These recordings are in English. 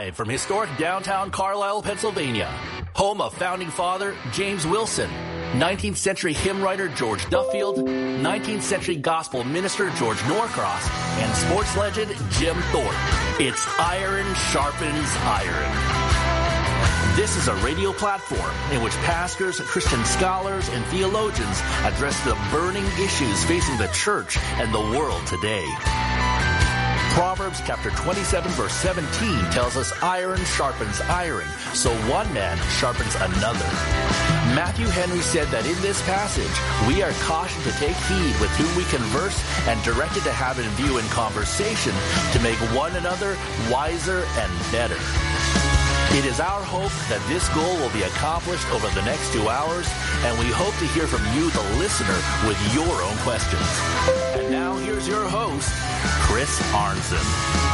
Live from historic downtown Carlisle, Pennsylvania, home of founding father James Wilson, 19th century hymn writer George Duffield, 19th century gospel minister George Norcross, and sports legend Jim Thorpe. It's Iron Sharpens Iron. This is a radio platform in which pastors, Christian scholars, and theologians address the burning issues facing the church and the world today. Proverbs chapter 27 verse 17 tells us iron sharpens iron, so one man sharpens another. Matthew Henry said that in this passage, we are cautioned to take heed with whom we converse and directed to have in view in conversation to make one another wiser and better. It is our hope that this goal will be accomplished over the next 2 hours, and we hope to hear from you, the listener, with your own questions. And now here's your host, Chris Arnson.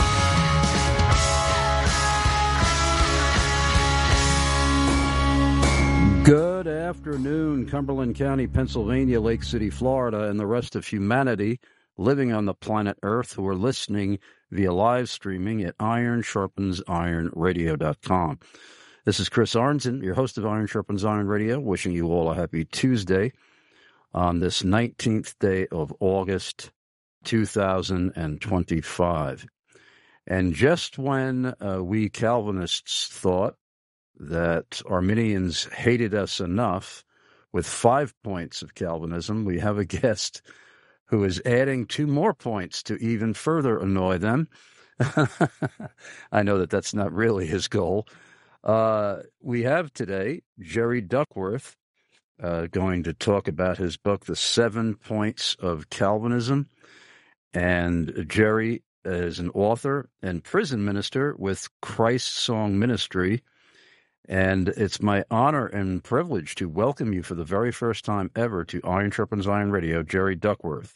Good afternoon, Cumberland County, Pennsylvania, Lake City, Florida, and the rest of humanity living on the planet Earth who are listening via live streaming at ironsharpensironradio.com. This is Chris Arnson, your host of Iron Sharpens Iron Radio, wishing you all a happy Tuesday on this 19th day of August, 2025. And just when we Calvinists thought that Arminians hated us enough with 5 points of Calvinism, we have a guest who is adding 2 more points to even further annoy them. I know that that's not really his goal. We have today Jerry Duckworth going to talk about his book, The 7 Points of Calvinism. And Jerry is an author and prison minister with Christ Song Ministry. And it's my honor and privilege to welcome you for the very first time ever to Iron Sharpens Iron Radio, Jerry Duckworth.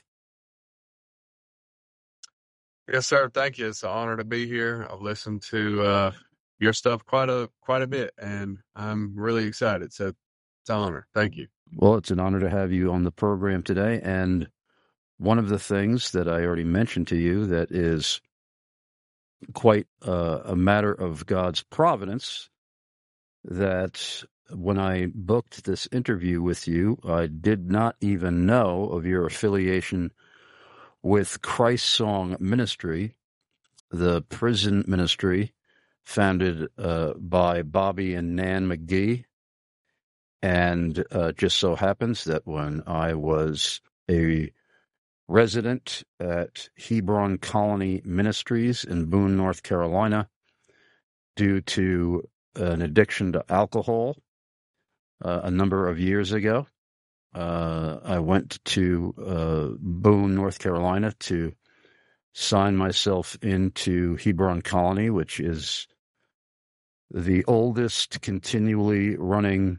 Yes, sir. Thank you. It's an honor to be here. I've listened to your stuff quite a bit, and I'm really excited. So it's an honor. Thank you. Well, it's an honor to have you on the program today. And one of the things that I already mentioned to you that is quite a matter of God's providence, that when I booked this interview with you, I did not even know of your affiliation with Christ Song Ministry, the prison ministry founded by Bobby and Nan McGee. And just so happens that when I was a resident at Hebron Colony Ministries in Boone, North Carolina, due to an addiction to alcohol a number of years ago, I went to Boone, North Carolina to sign myself into Hebron Colony, which is the oldest continually running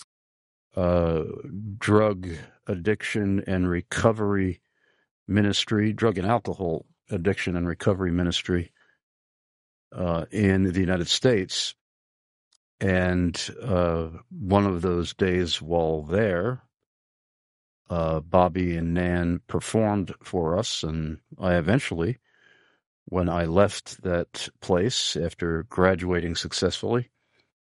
drug addiction and recovery ministry, drug and alcohol addiction and recovery ministry in the United States. And one of those days while there, Bobby and Nan performed for us, and I eventually, when I left that place after graduating successfully,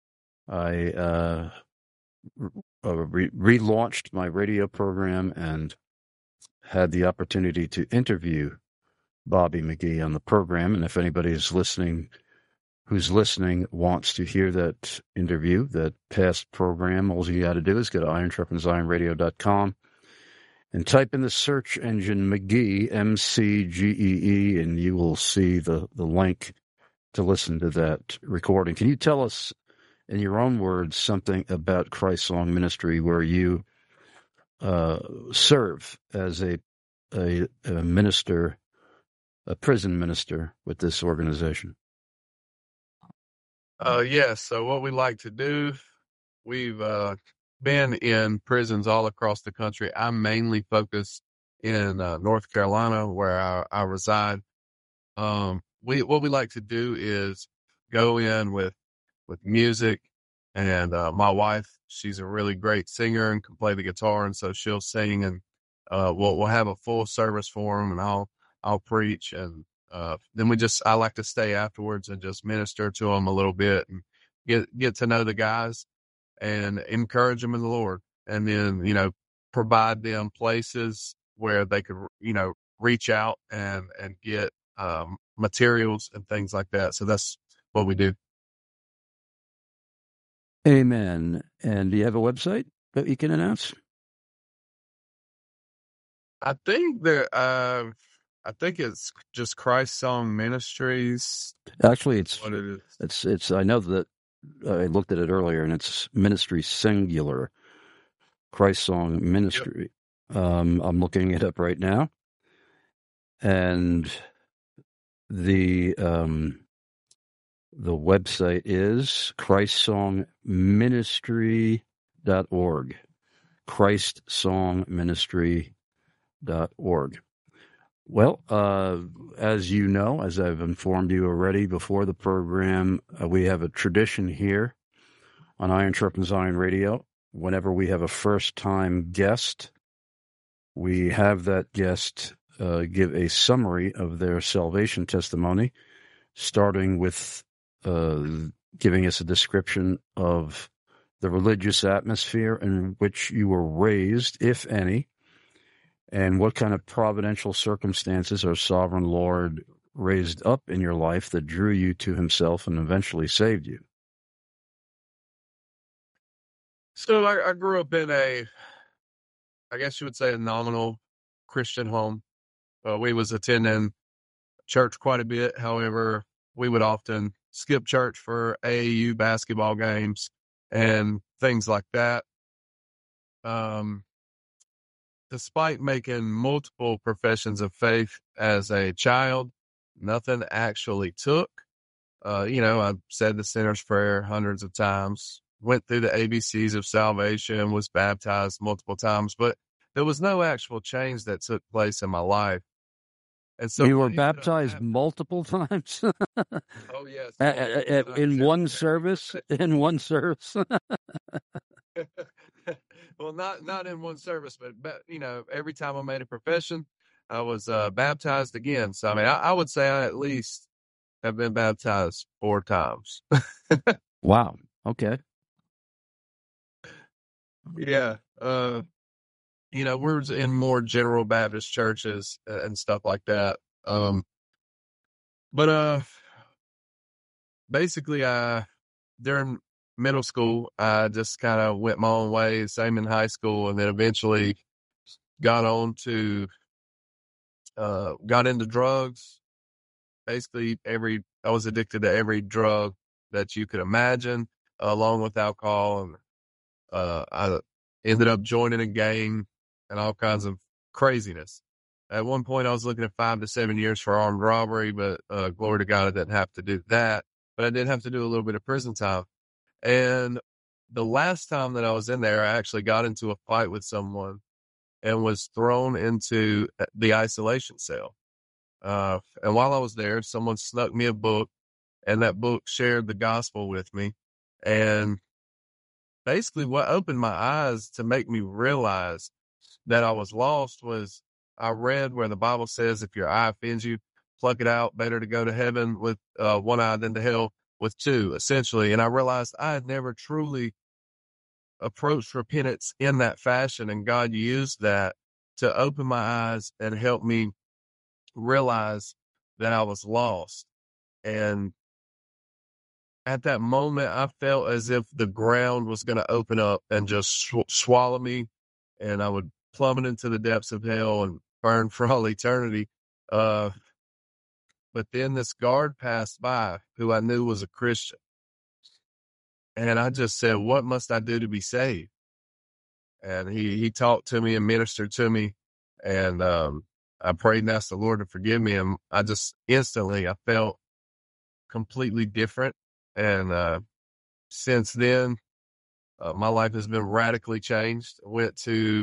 I relaunched my radio program and had the opportunity to interview Bobby McGee on the program. And if anybody is listening, who's listening, wants to hear that interview, that past program, all you got to do is go to ironsharpensironradio.com and type in the search engine McGee, MCGEE, and you will see the link to listen to that recording. Can you tell us, in your own words, something about Christ Song Ministry, where you serve as a minister, a prison minister with this organization? Yes. So what we like to do, we've been in prisons all across the country. I'm mainly focused in North Carolina, where I reside. What we like to do is go in with music, and my wife, she's a really great singer and can play the guitar, and so she'll sing, and we'll have a full service for them, and I'll preach, and Then I like to stay afterwards and just minister to them a little bit and get to know the guys and encourage them in the Lord. And then, provide them places where they could, reach out and get, materials and things like that. So that's what we do. Amen. And do you have a website that you can announce? I think it's just Christ Song Ministries. Actually, it's What it is. it's. I know that I looked at it earlier, and it's ministry singular. Christ Song Ministry. I'm looking it up right now, and the website is ChristSongMinistry.org. ChristSongMinistry.org. Well, as you know, as I've informed you already before the program, we have a tradition here on Iron Sharpens Iron Radio. Whenever we have a first-time guest, we have that guest give a summary of their salvation testimony, starting with giving us a description of the religious atmosphere in which you were raised, if any, and what kind of providential circumstances our sovereign Lord raised up in your life that drew you to himself and eventually saved you. So I grew up in I guess you would say, a nominal Christian home. We was attending church quite a bit. However, we would often skip church for AAU basketball games and things like that. Despite making multiple professions of faith as a child, nothing actually took. I've said the sinner's prayer hundreds of times, went through the ABCs of salvation, was baptized multiple times, but there was no actual change that took place in my life. And so you were baptized multiple times? Oh, yes. In one service? In one service? Well, not in one service, but every time I made a profession, I was baptized again. So, I mean, I would say I at least have been baptized 4 times. Wow. Okay. Yeah. We're in more general Baptist churches and stuff like that. But basically, during middle school, I just kind of went my own way, same in high school, and then eventually got into drugs. Basically, I was addicted to every drug that you could imagine, along with alcohol, and I ended up joining a gang and all kinds of craziness. At one point, I was looking at 5 to 7 years for armed robbery, but glory to God, I didn't have to do that. But I did have to do a little bit of prison time. And the last time that I was in there, I actually got into a fight with someone and was thrown into the isolation cell. And while I was there, someone snuck me a book, and that book shared the gospel with me. And basically what opened my eyes to make me realize that I was lost was I read where the Bible says, if your eye offends you, pluck it out. Better to go to heaven with one eye than to hell with 2, essentially. And I realized I had never truly approached repentance in that fashion. And God used that to open my eyes and help me realize that I was lost. And at that moment, I felt as if the ground was going to open up and just swallow me, and I would plummet into the depths of hell and burn for all eternity. But then this guard passed by who I knew was a Christian. And I just said, what must I do to be saved? And he talked to me and ministered to me. And I prayed and asked the Lord to forgive me. And I just instantly, I felt completely different. And since then, my life has been radically changed. I went to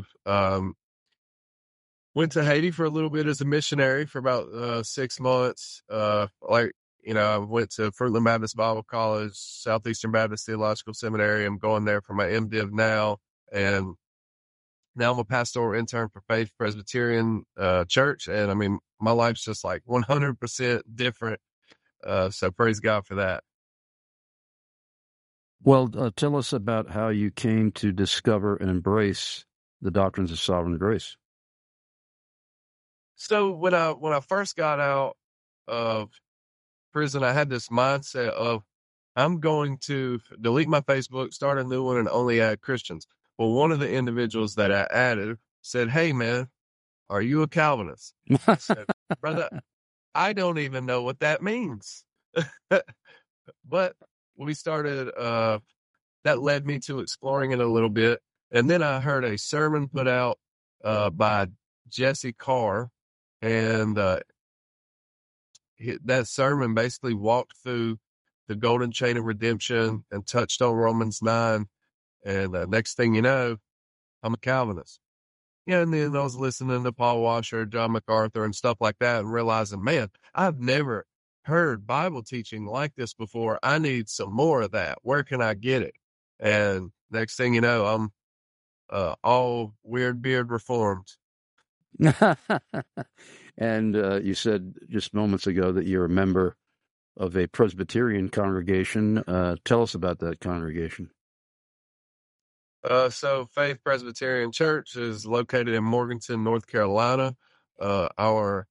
Haiti for a little bit as a missionary for about 6 months. I went to Fruitland Baptist Bible College, Southeastern Baptist Theological Seminary. I'm going there for my MDiv now. And Now I'm a pastoral intern for Faith Presbyterian Church. And I mean, my life's just like 100% different. So praise God for that. Well, tell us about how you came to discover and embrace the doctrines of sovereign grace. So when I first got out of prison, I had this mindset of I'm going to delete my Facebook, start a new one, and only add Christians. Well, one of the individuals that I added said, "Hey, man, are you a Calvinist?" I said, "Brother, I don't even know what that means." But we started, that led me to exploring it a little bit. And then I heard a sermon put out by Jesse Carr. And that sermon basically walked through the golden chain of redemption and touched on Romans 9. And next thing you know, I'm a Calvinist. Yeah, and then I was listening to Paul Washer, John MacArthur, and stuff like that, and realizing, man, I've never heard Bible teaching like this before. I need some more of that. Where can I get it? And next thing you know, I'm all weird beard reformed. And you said just moments ago that you're a member of a Presbyterian congregation. Tell us about that congregation. So Faith Presbyterian Church is located in Morganton, North Carolina. Our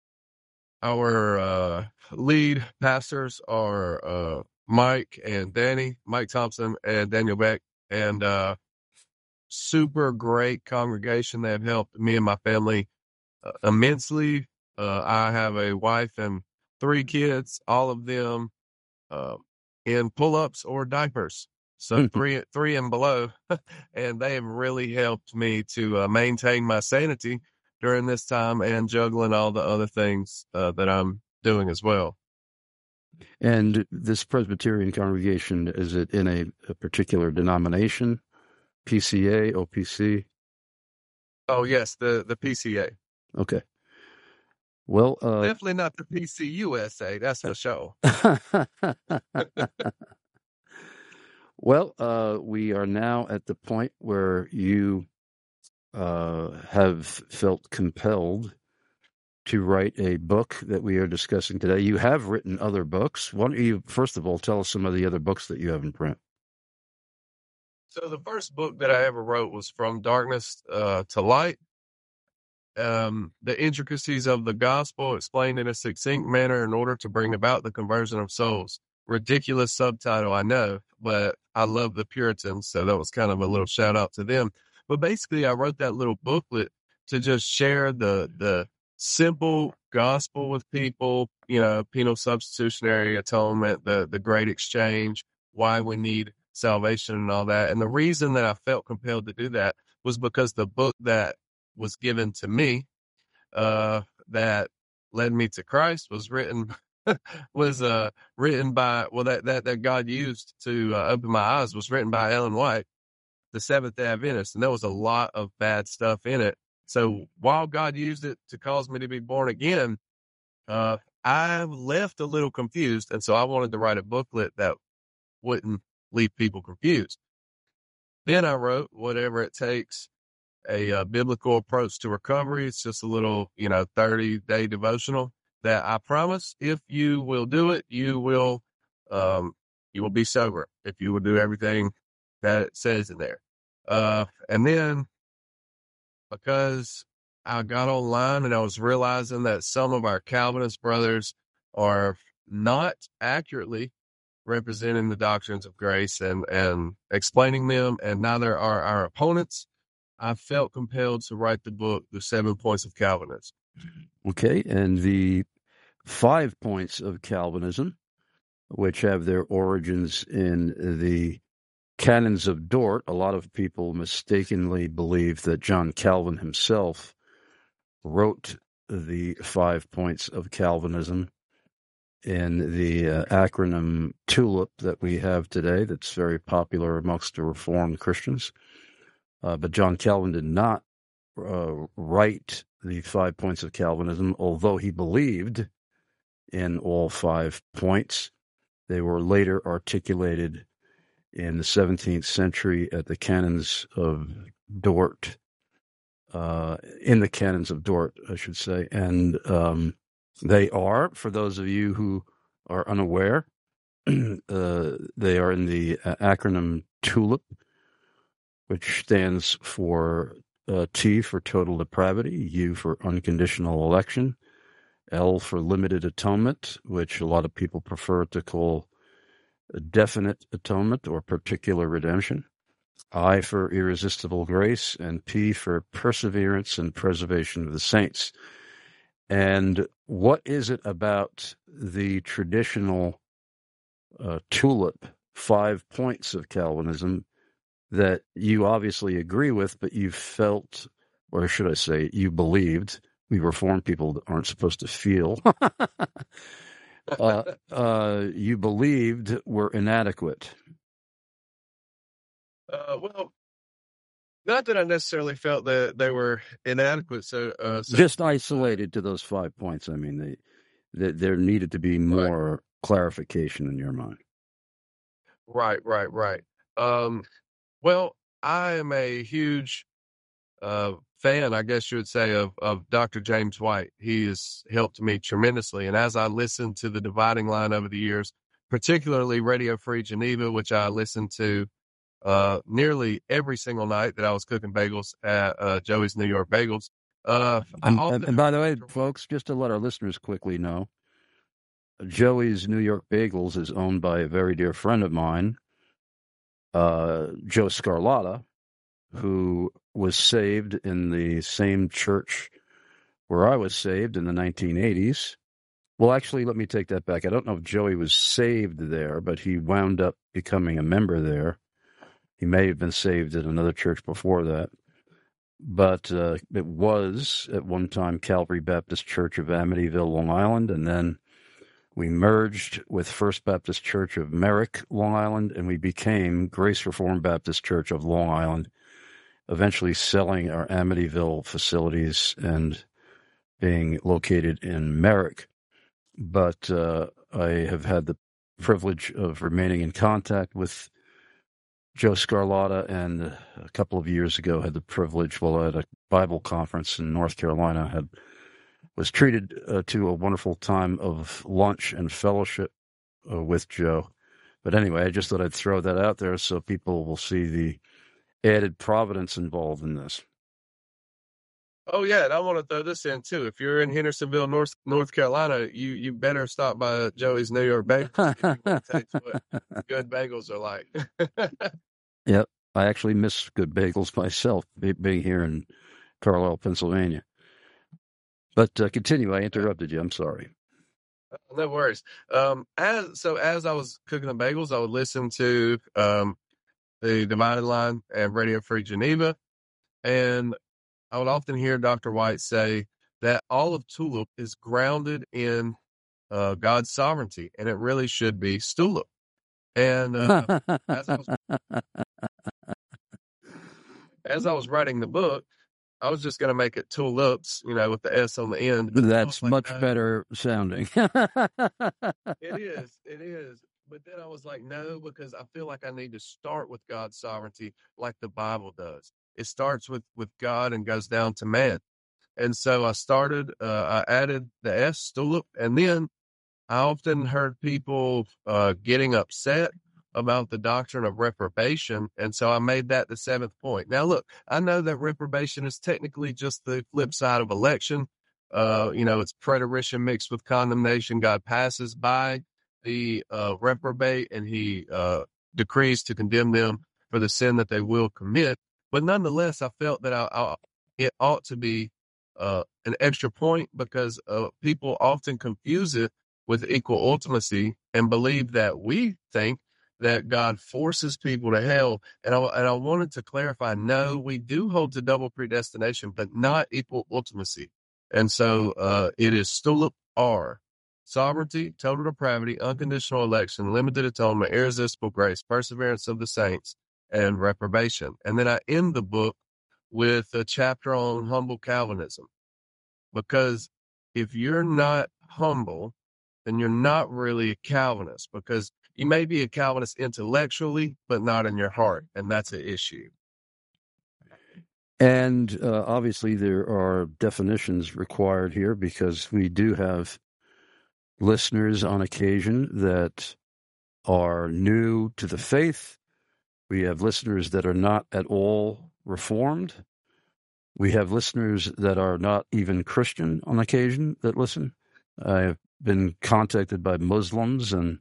lead pastors are Mike Thompson and Daniel Beck, and super great congregation. They have helped me and my family immensely. I have a wife and 3 kids, all of them in pull-ups or diapers. So three and below, and they have really helped me to maintain my sanity during this time and juggling all the other things that I'm doing as well. And this Presbyterian congregation, is it in a particular denomination? PCA, OPC? Oh, yes, the PCA. Okay. Well, definitely not the PCUSA, that's for sure. Well, we are now at the point where you have felt compelled to write a book that we are discussing today. You have written other books. Why don't you, first of all, tell us some of the other books that you have in print? So the first book that I ever wrote was From Darkness to Light. The intricacies of the gospel explained in a succinct manner in order to bring about the conversion of souls. Ridiculous subtitle, I know, but I love the Puritans, so that was kind of a little shout out to them. But basically, I wrote that little booklet to just share the simple gospel with people, penal substitutionary atonement, the great exchange, why we need salvation and all that. And the reason that I felt compelled to do that was because the book that was given to me, that led me to Christ, was written by, that God used to open my eyes, was written by Ellen White, the Seventh-day Adventist. And there was a lot of bad stuff in it. So while God used it to cause me to be born again, I left a little confused. And so I wanted to write a booklet that wouldn't leave people confused. Then I wrote Whatever It Takes, a biblical approach to recovery. It's just a little, 30-day devotional that I promise if you will do it, you will be sober if you will do everything that it says in there. And then because I got online and I was realizing that some of our Calvinist brothers are not accurately representing the doctrines of grace and explaining them, and neither are our opponents, I felt compelled to write the book, The 7 Points of Calvinism. Okay, and the 5 points of Calvinism, which have their origins in the Canons of Dort. A lot of people mistakenly believe that John Calvin himself wrote the 5 points of Calvinism in the acronym TULIP that we have today, that's very popular amongst the Reformed Christians. But John Calvin did not write the 5 points of Calvinism, although he believed in all 5 points. They were later articulated in the 17th century at the Canons of Dort. in the canons of Dort, I should say. And they are, for those of you who are unaware, they are in the acronym TULIP, which stands for T for total depravity, U for unconditional election, L for limited atonement, which a lot of people prefer to call definite atonement or particular redemption, I for irresistible grace, and P for perseverance and preservation of the saints. And what is it about the traditional TULIP 5 points of Calvinism that you obviously agree with, but you felt, or should I say, you believed? We Reformed people aren't supposed to feel. You believed were inadequate. Well, not that I necessarily felt that they were inadequate. So just isolated to those 5 points. I mean, there needed to be more clarification in your mind. Right. Well, I am a huge fan, I guess you would say, of Dr. James White. He has helped me tremendously. And as I listened to the Dividing Line over the years, particularly Radio Free Geneva, which I listened to nearly every single night that I was cooking bagels at Joey's New York Bagels. And by the way, folks, just to let our listeners quickly know, Joey's New York Bagels is owned by a very dear friend of mine, Joe Scarlatta, who was saved in the same church where I was saved in the 1980s. Well, actually, let me take that back. I don't know if Joey was saved there, but he wound up becoming a member there. He may have been saved at another church before that. But it was, at one time, Calvary Baptist Church of Amityville, Long Island, and then we merged with First Baptist Church of Merrick, Long Island, and we became Grace Reformed Baptist Church of Long Island, eventually selling our Amityville facilities and being located in Merrick. But I have had the privilege of remaining in contact with Joe Scarlatta, and a couple of years ago had the privilege, while at a Bible conference in North Carolina, was treated to a wonderful time of lunch and fellowship with Joe. But anyway, I just thought I'd throw that out there so people will see the added providence involved in this. Oh yeah, and I want to throw this in too. If you're in Hendersonville, North Carolina, you better stop by Joey's New York Bagels. Taste what good bagels are like. Yep, I actually miss good bagels myself, being here in Carlisle, Pennsylvania. But continue. I interrupted you. I'm sorry. No worries. As I was cooking the bagels, I would listen to the Divided Line and Radio Free Geneva, and I would often hear Dr. White say that all of TULIP is grounded in God's sovereignty, and it really should be STULIP. And as I was writing the book, I was just going to make it TULIPs, with the S on the end. That's much better sounding. It is. But then I was like, no, because I feel like I need to start with God's sovereignty like the Bible does. It starts with God and goes down to man. And so I added the S, STULIP, and then I often heard people getting upset about the doctrine of reprobation, and so I made that the 7th point. Now, look, I know that reprobation is technically just the flip side of election. It's preterition mixed with condemnation. God passes by the reprobate, and he decrees to condemn them for the sin that they will commit. But nonetheless, I felt that it ought to be an extra point, because people often confuse it with equal ultimacy and believe that we think that God forces people to hell. And I wanted to clarify, no, we do hold to double predestination, but not equal ultimacy. And so it is STULIP R: sovereignty, total depravity, unconditional election, limited atonement, irresistible grace, perseverance of the saints, and reprobation. And then I end the book with a chapter on humble Calvinism, because if you're not humble, then you're not really a Calvinist, because you may be a Calvinist intellectually, but not in your heart. And that's an issue. And obviously there are definitions required here because we do have listeners on occasion that are new to the faith. We have listeners that are not at all Reformed. We have listeners that are not even Christian on occasion that listen. I've been contacted by Muslims and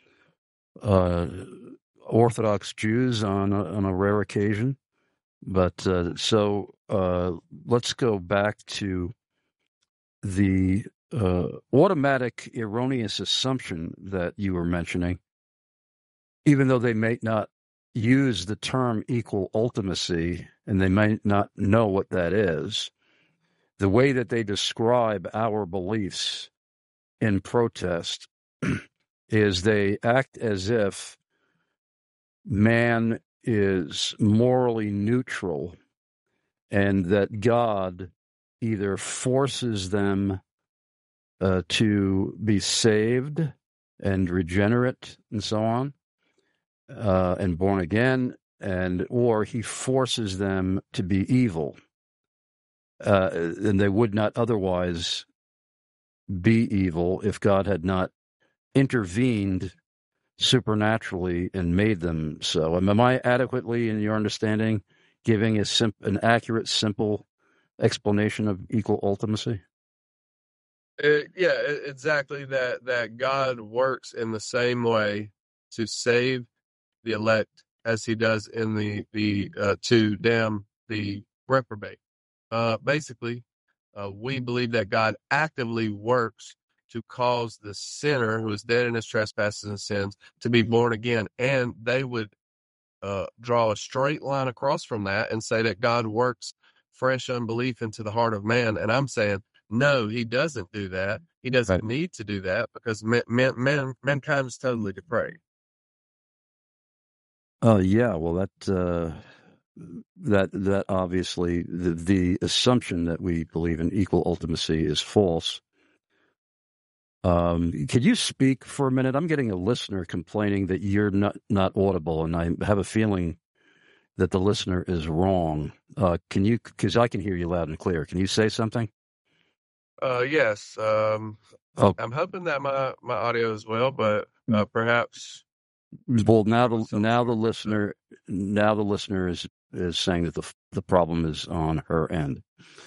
Orthodox Jews on a rare occasion. But so let's go back to the automatic erroneous assumption that you were mentioning. Even though they may not use the term equal ultimacy and they might not know what that is, the way that they describe our beliefs in protest is they act as if man is morally neutral and that God either forces them to be saved and regenerate and so on, and born again, or he forces them to be evil, and they would not otherwise be evil if God had not intervened supernaturally and made them so. Am I adequately, in your understanding, giving an accurate, simple explanation of equal ultimacy? Yeah, exactly. That God works in the same way to save the elect as he does in the to damn the reprobate. Basically, we believe that God actively works to cause the sinner who is dead in his trespasses and sins to be born again. And they would draw a straight line across from that and say that God works fresh unbelief into the heart of man. And I'm saying, no, he doesn't do that. He doesn't need to do that because mankind is totally depraved. Yeah, well, that obviously the assumption that we believe in equal ultimacy is false. Could you speak for a minute? I'm getting a listener complaining that you're not audible, and I have a feeling that the listener is wrong. Can you? Because I can hear you loud and clear. Can you say something? Yes. Oh, I'm hoping that my audio is well, but perhaps. well, now the listener is saying that the problem is on her end.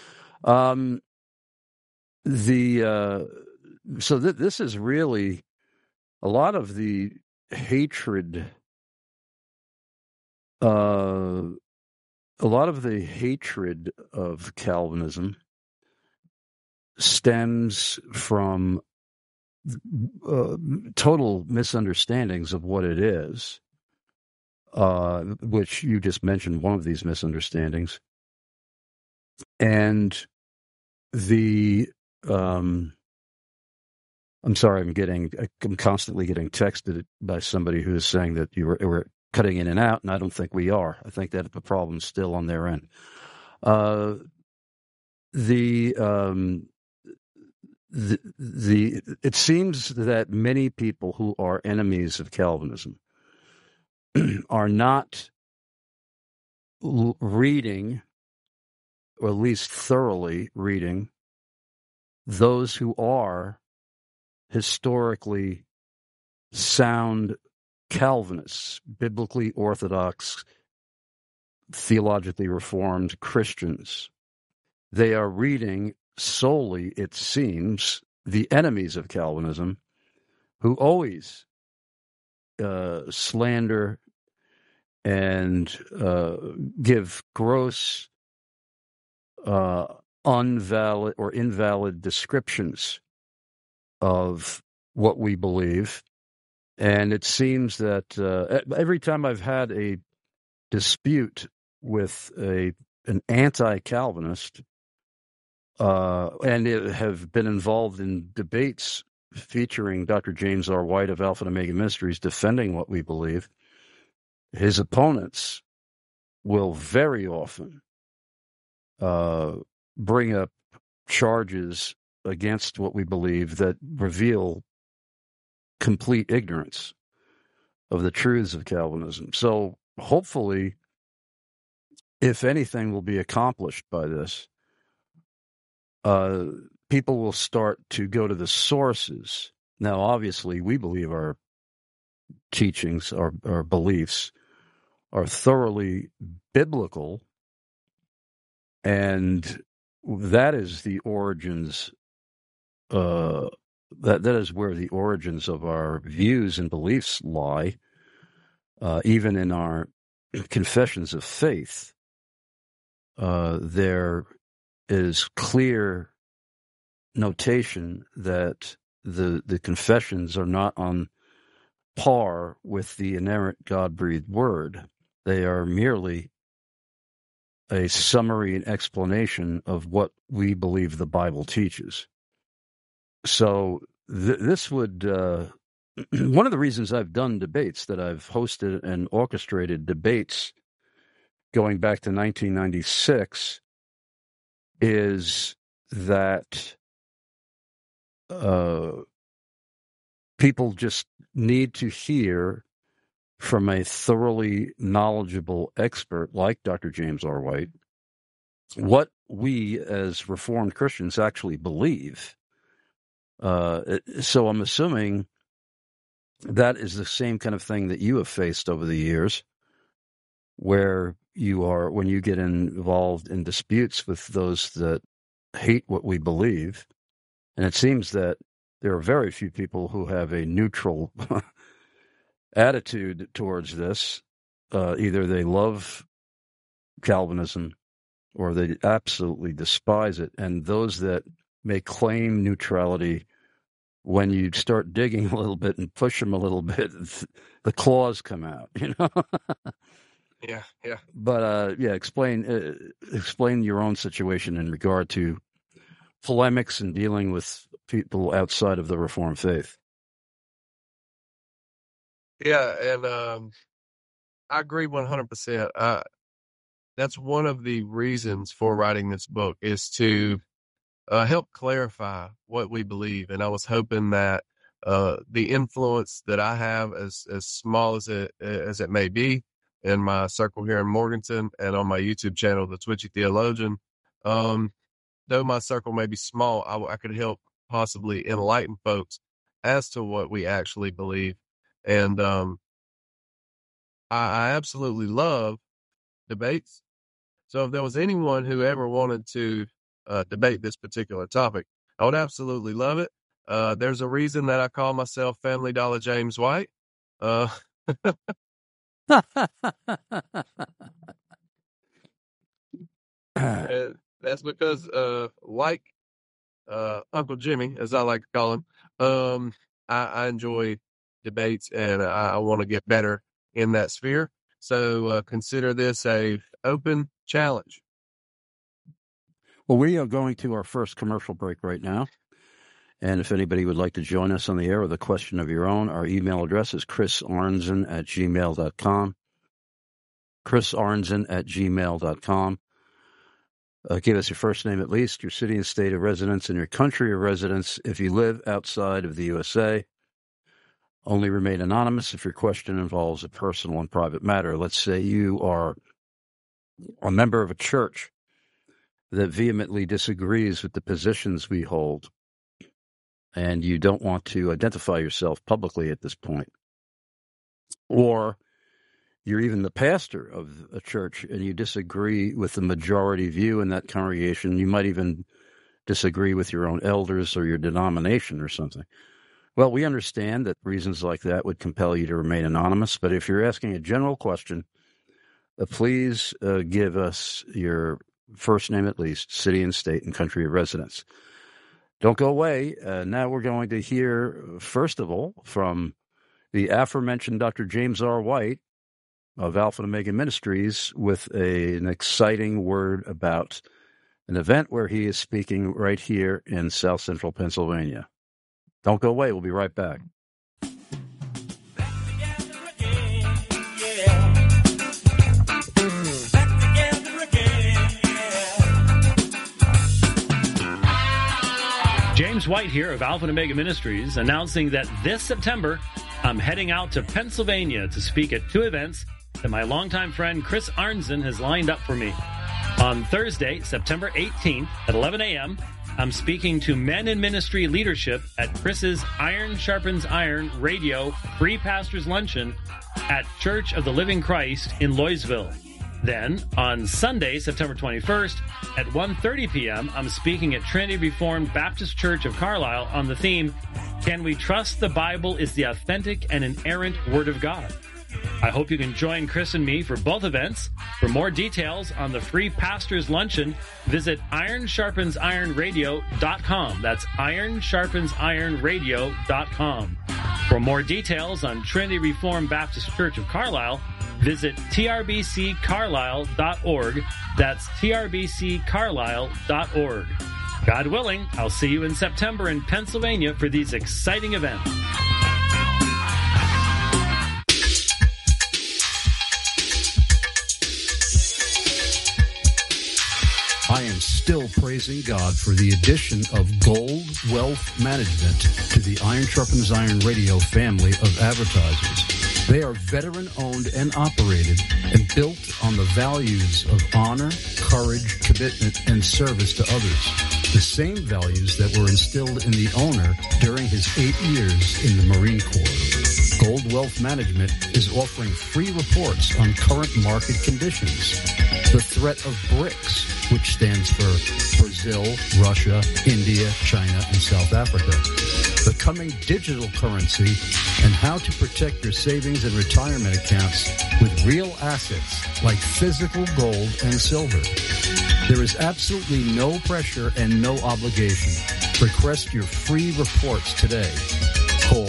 So this is really a lot of the hatred. A lot of the hatred of Calvinism stems from total misunderstandings of what it is, which you just mentioned one of these misunderstandings. And I'm sorry, I'm constantly getting texted by somebody who is saying that we're cutting in and out, and I don't think we are. I think that the problem's still on their end. It seems that many people who are enemies of Calvinism are not reading, or at least thoroughly reading, those who are historically sound Calvinists, biblically orthodox, theologically reformed Christians. They are reading solely, it seems, the enemies of Calvinism, who always slander and give gross, unvalid or invalid descriptions of what we believe. And it seems that every time I've had a dispute with an anti-Calvinist, and have been involved in debates featuring Dr. James R. White of Alpha and Omega Ministries defending what we believe, his opponents will very often bring up charges against what we believe that reveal complete ignorance of the truths of Calvinism. So hopefully if anything will be accomplished by this, people will start to go to the sources. Now, obviously, we believe our teachings, our beliefs are thoroughly biblical, and that is the origins, that is where the origins of our views and beliefs lie, even in our confessions of faith. There is clear notation that the confessions are not on par with the inerrant God-breathed word. They are merely a summary and explanation of what we believe the Bible teaches. So this would, one of the reasons I've done debates, that I've hosted and orchestrated debates going back to 1996, is that people just need to hear from a thoroughly knowledgeable expert like Dr. James R. White what we as Reformed Christians actually believe. So I'm assuming that is the same kind of thing that you have faced over the years, where you are, when you get involved in disputes with those that hate what we believe. And it seems that there are very few people who have a neutral attitude towards this. Either they love Calvinism or they absolutely despise it. And those that may claim neutrality, when you start digging a little bit and push them a little bit, the claws come out, you know? Yeah. But explain your own situation in regard to polemics and dealing with people outside of the Reformed faith. Yeah, and I agree 100%. That's one of the reasons for writing this book, is to help clarify what we believe. And I was hoping that the influence that I have, as small as it may be, in my circle here in Morganton and on my YouTube channel, The Twitchy Theologian, though my circle may be small, I could help possibly enlighten folks as to what we actually believe. And I absolutely love debates. So if there was anyone who ever wanted to debate this particular topic, I would absolutely love it. There's a reason that I call myself Family Dollar James White. And that's because, like Uncle Jimmy, as I like to call him, I enjoy debates, and I want to get better in that sphere. So consider this a open challenge. Well, we are going to our first commercial break right now. And if anybody would like to join us on the air with a question of your own, our email address is chrisarnzen@gmail.com. chrisarnzen@gmail.com. Give us your first name at least, your city and state of residence, and your country of residence if you live outside of the USA. Only remain anonymous if your question involves a personal and private matter. Let's say you are a member of a church that vehemently disagrees with the positions we hold, and you don't want to identify yourself publicly at this point. Or you're even the pastor of a church and you disagree with the majority view in that congregation. You might even disagree with your own elders or your denomination or something. Well, we understand that reasons like that would compel you to remain anonymous, but if you're asking a general question, please give us your first name at least, city and state, and country of residence. Don't go away. Now we're going to hear, first of all, from the aforementioned Dr. James R. White of Alpha and Omega Ministries with an exciting word about an event where he is speaking right here in South Central Pennsylvania. Don't go away. We'll be right back. James White here of Alpha and Omega Ministries, announcing that this September, I'm heading out to Pennsylvania to speak at 2 events that my longtime friend Chris Arnzen has lined up for me. On Thursday, September 18th at 11 a.m., I'm speaking to men in ministry leadership at Chris's Iron Sharpens Iron Radio Free Pastors Luncheon at Church of the Living Christ in Loysville. Then, on Sunday, September 21st, at 1:30 p.m., I'm speaking at Trinity Reformed Baptist Church of Carlisle on the theme, Can We Trust the Bible is the Authentic and Inerrant Word of God? I hope you can join Chris and me for both events. For more details on the Free Pastors Luncheon, visit ironsharpensironradio.com. That's ironsharpensironradio.com. For more details on Trinity Reformed Baptist Church of Carlisle, visit trbccarlisle.org. That's trbccarlisle.org. God willing, I'll see you in September in Pennsylvania for these exciting events. I am still praising God for the addition of Gold Wealth Management to the Iron Sharpens Iron Radio family of advertisers. They are veteran-owned and operated and built on the values of honor, courage, commitment, and service to others. The same values that were instilled in the owner during his 8 years in the Marine Corps. Gold Wealth Management is offering free reports on current market conditions. The threat of BRICS, which stands for Brazil, Russia, India, China, and South Africa. The coming digital currency and how to protect your savings and retirement accounts with real assets like physical gold and silver. There is absolutely no pressure and no obligation. Request your free reports today. Call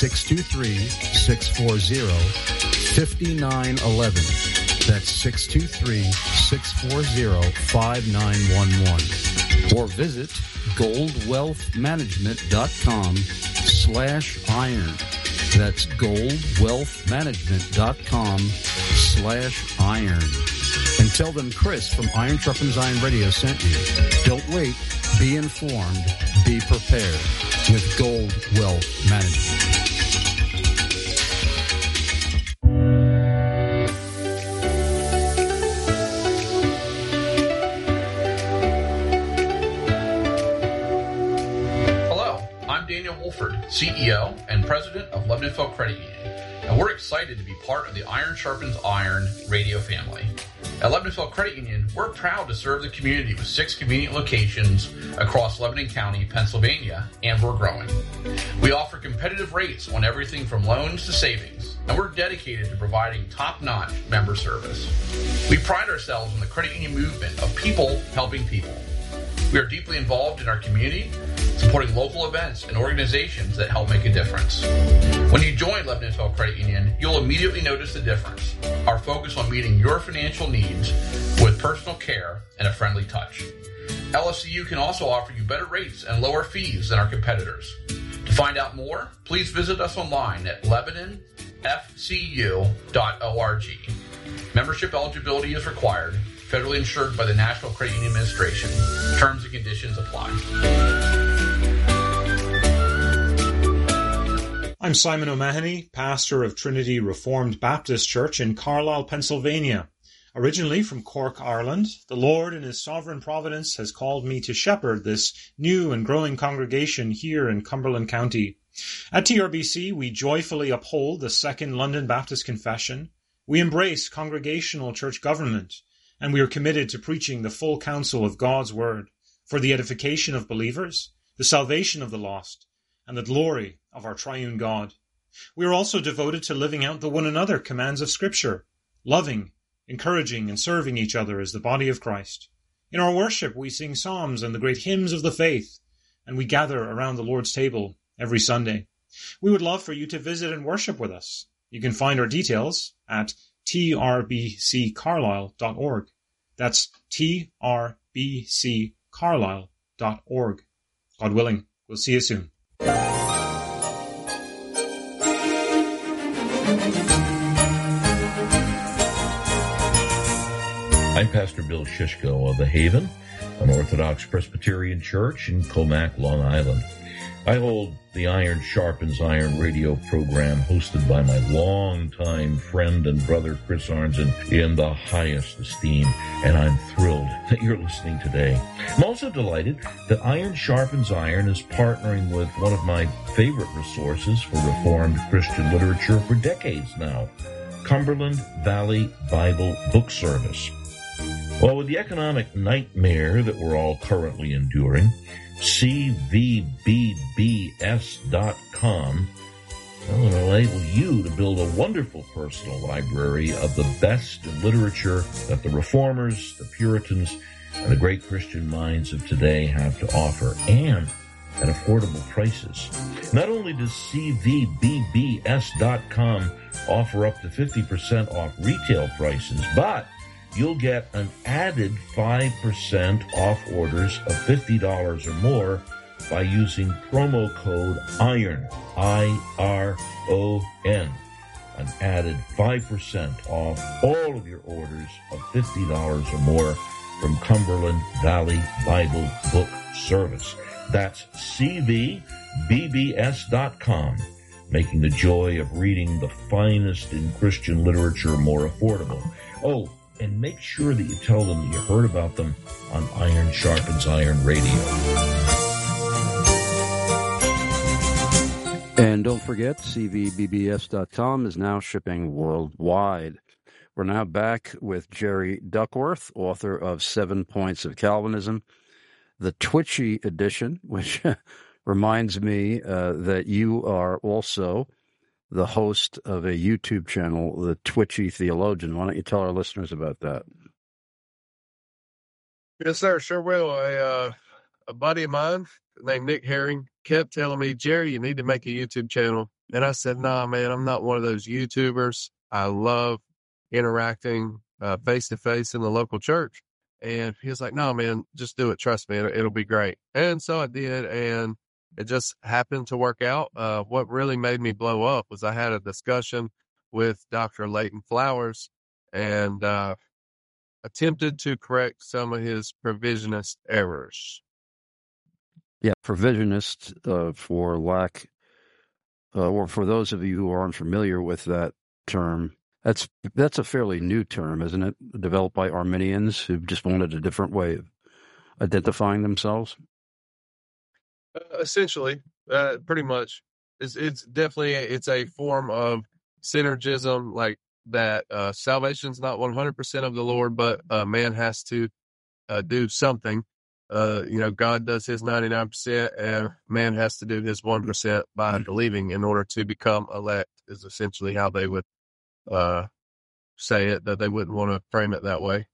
623-640-5911. That's 623-640-5911. Or visit goldwealthmanagement.com/iron. That's goldwealthmanagement.com/iron. And tell them Chris from Iron Sharpens Iron Radio sent you. Don't wait. Be informed. Be prepared with Gold Wealth Management. CEO and President of Lebanon Credit Union, and we're excited to be part of the Iron Sharpens Iron radio family. At Lebanon Credit Union, we're proud to serve the community with 6 convenient locations across Lebanon County, Pennsylvania, and we're growing. We offer competitive rates on everything from loans to savings, and we're dedicated to providing top-notch member service. We pride ourselves on the credit union movement of people helping people. We are deeply involved in our community, supporting local events and organizations that help make a difference. When you join Lebanon Credit Union, you'll immediately notice the difference. Our focus on meeting your financial needs with personal care and a friendly touch. LFCU can also offer you better rates and lower fees than our competitors. To find out more, please visit us online at LebanonFCU.org. Membership eligibility is required. Federally insured by the National Credit Union Administration. Terms and conditions apply. I'm Simon O'Mahony, pastor of Trinity Reformed Baptist Church in Carlisle, Pennsylvania. Originally from Cork, Ireland, the Lord in His sovereign providence has called me to shepherd this new and growing congregation here in Cumberland County. At TRBC, we joyfully uphold the Second London Baptist Confession. We embrace congregational church government, and we are committed to preaching the full counsel of God's Word for the edification of believers, the salvation of the lost, and the glory of our triune God. We are also devoted to living out the one another commands of Scripture, loving, encouraging, and serving each other as the body of Christ. In our worship, we sing psalms and the great hymns of the faith, and we gather around the Lord's table every Sunday. We would love for you to visit and worship with us. You can find our details at trbccarlisle.org. That's trbccarlisle.org. God willing, we'll see you soon. I'm Pastor Bill Shishko of The Haven, an Orthodox Presbyterian church in Comac, Long Island. I hold the Iron Sharpens Iron radio program hosted by my longtime friend and brother Chris Arnzen in the highest esteem, and I'm thrilled that you're listening today. I'm also delighted that Iron Sharpens Iron is partnering with one of my favorite resources for Reformed Christian literature for decades now, Cumberland Valley Bible Book Service. Well, with the economic nightmare that we're all currently enduring, CVBBS.com will enable you to build a wonderful personal library of the best in literature that the Reformers, the Puritans, and the great Christian minds of today have to offer, and at affordable prices. Not only does CVBBS.com offer up to 50% off retail prices, but you'll get an added 5% off orders of $50 or more by using promo code IRON, I-R-O-N. An added 5% off all of your orders of $50 or more from Cumberland Valley Bible Book Service. That's CVBBS.com, making the joy of reading the finest in Christian literature more affordable. Oh, and make sure that you tell them that you heard about them on Iron Sharpens Iron Radio. And don't forget, CVBBS.com is now shipping worldwide. We're now back with Jerry Duckworth, author of 7 Points of Calvinism, the Twitchy edition, which reminds me that you are also the host of a YouTube channel, The Twitchy Theologian. Why don't you tell our listeners about that? Yes, sir. Sure will. A buddy of mine named Nick Herring kept telling me, Jerry, you need to make a YouTube channel. And I said, nah, man, I'm not one of those YouTubers. I love interacting face-to-face in the local church. And he was like, no, man, just do it. Trust me, it'll be great. And so I did, and it just happened to work out. What really made me blow up was I had a discussion with Dr. Leighton Flowers and attempted to correct some of his provisionist errors. Yeah, provisionist, for lack, or for those of you who aren't familiar with that term, that's a fairly new term, isn't it? Developed by Arminians who just wanted a different way of identifying themselves. Essentially, pretty much, it's definitely it's a form of synergism, like that. Salvation's not 100% of the Lord, but man has to do something. God does his 99%, and man has to do his 1% by believing in order to become elect. Is essentially how they would say it. That they wouldn't want to frame it that way.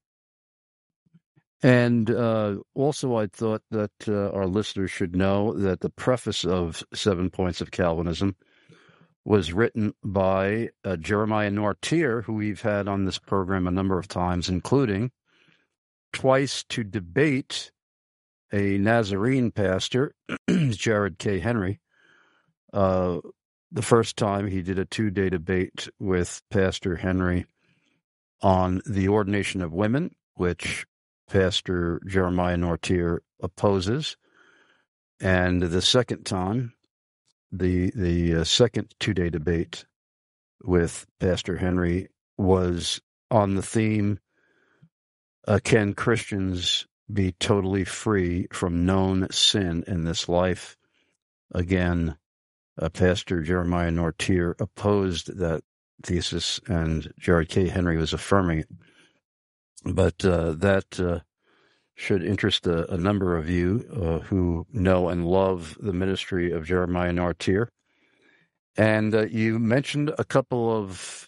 And also, I thought that our listeners should know that the preface of 7 Points of Calvinism was written by Jeremiah Nortier, who we've had on this program a number of times, including twice to debate a Nazarene pastor, Jared K. Henry. The first time he did a 2-day debate with Pastor Henry on the ordination of women, which Pastor Jeremiah Nortier opposes, and the second time, the second 2-day debate with Pastor Henry was on the theme, can Christians be totally free from known sin in this life? Again, Pastor Jeremiah Nortier opposed that thesis, and Jared K. Henry was affirming it. But that should interest a number of you who know and love the ministry of Jeremiah Nortier. And you mentioned a couple of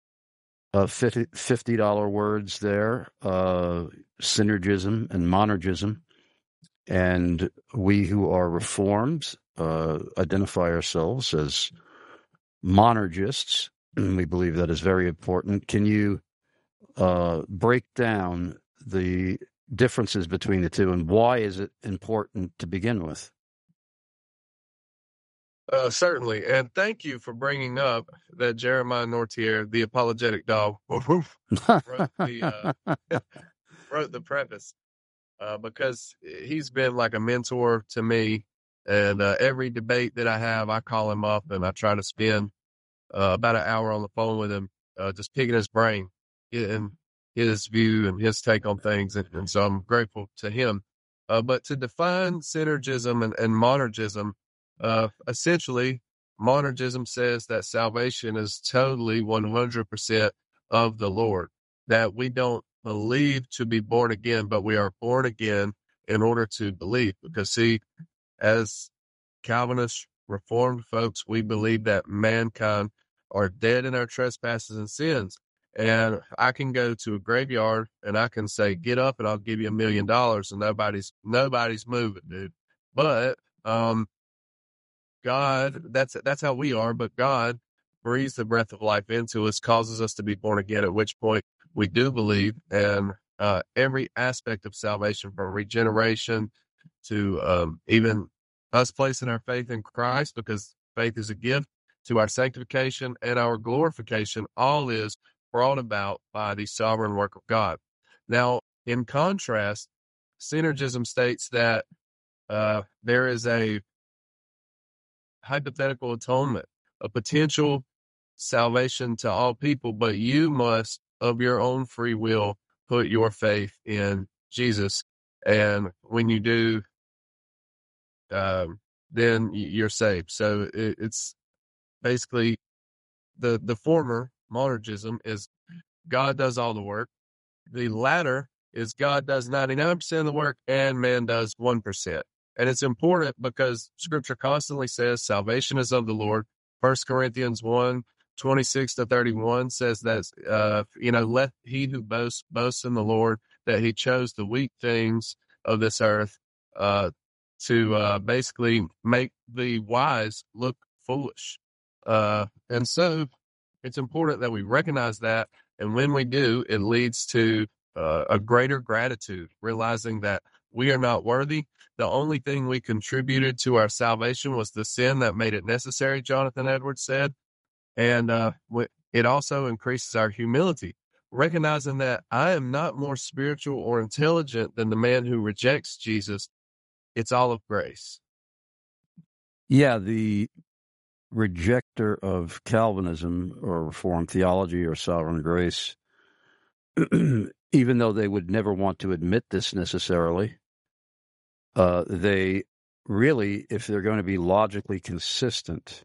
$50 words there, synergism and monergism. And we who are Reformed identify ourselves as monergists. We believe that is very important. Can you break down the differences between the two, and why is it important to begin with? Certainly, and thank you for bringing up that Jeremiah Nortier, the apologetic dog, wrote the preface, because he's been like a mentor to me And every debate that I have, I call him up and I try to spend about an hour on the phone with him, just picking his brain, getting his view and his take on things. And so I'm grateful to him. But to define synergism and monergism, essentially, monergism says that salvation is totally 100% of the Lord, that we don't believe to be born again, but we are born again in order to believe. Because see, as Calvinist Reformed folks, we believe that mankind are dead in our trespasses and sins. And I can go to a graveyard and I can say, get up and I'll give you $1 million, and nobody's moving, dude. But God, that's how we are. But God breathes the breath of life into us, causes us to be born again, at which point we do believe. And every aspect of salvation, from regeneration to even us placing our faith in Christ, because faith is a gift, to our sanctification and our glorification, all is brought about by the sovereign work of God. Now, in contrast, synergism states that there is a hypothetical atonement, a potential salvation to all people, but you must, of your own free will, put your faith in Jesus. And when you do, then you're saved. So it's basically the former, monergism, is God does all the work. The latter is God does 99% of the work and man does 1%. And it's important because Scripture constantly says salvation is of the Lord. 1 Corinthians 1:26-31 says that, let he who boasts boast in the Lord, that he chose the weak things of this earth to basically make the wise look foolish. And so it's important that we recognize that. And when we do, it leads to a greater gratitude, realizing that we are not worthy. The only thing we contributed to our salvation was the sin that made it necessary, Jonathan Edwards said. And it also increases our humility, recognizing that I am not more spiritual or intelligent than the man who rejects Jesus. It's all of grace. Yeah, the rejecter of Calvinism or Reformed theology or sovereign grace, even though they would never want to admit this necessarily, they really, if they're going to be logically consistent,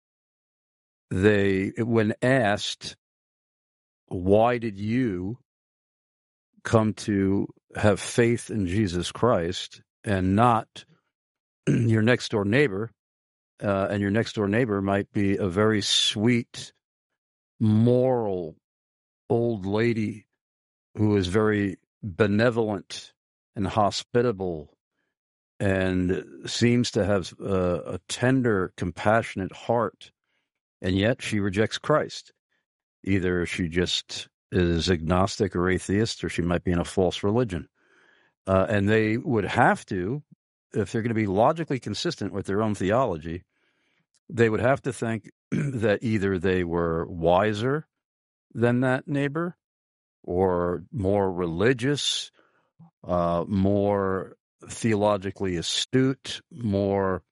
when asked, why did you come to have faith in Jesus Christ and not your next door neighbor, and your next door neighbor might be a very sweet, moral old lady who is very benevolent and hospitable and seems to have a tender, compassionate heart, and yet she rejects Christ. Either she just is agnostic or atheist, or she might be in a false religion. And they would have to, if they're going to be logically consistent with their own theology, they would have to think that either they were wiser than that neighbor, or more religious, more theologically astute, more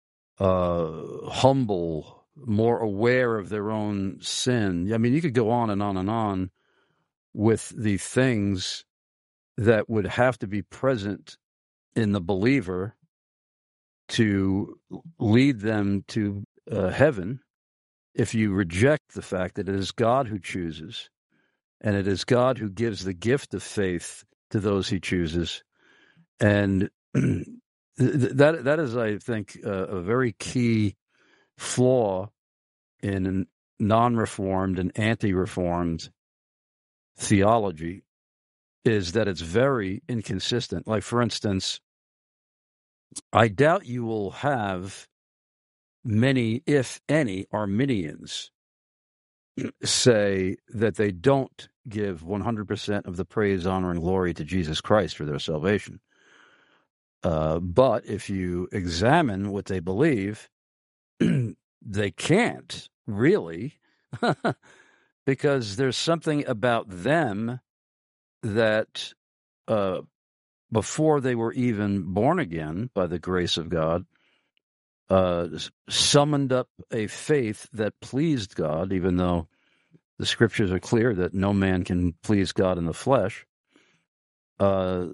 humble, more aware of their own sin. I mean, you could go on and on and on with the things that would have to be present in the believer to lead them to heaven if you reject the fact that it is God who chooses, and it is God who gives the gift of faith to those he chooses. And that is, I think, a very key flaw in non-reformed and anti-reformed theology, is that it's very inconsistent. Like, for instance, I doubt you will have many, if any, Arminians say that they don't give 100% of the praise, honor, and glory to Jesus Christ for their salvation. But if you examine what they believe, they can't really, because there's something about them that before they were even born again by the grace of God, summoned up a faith that pleased God, even though the scriptures are clear that no man can please God in the flesh. Over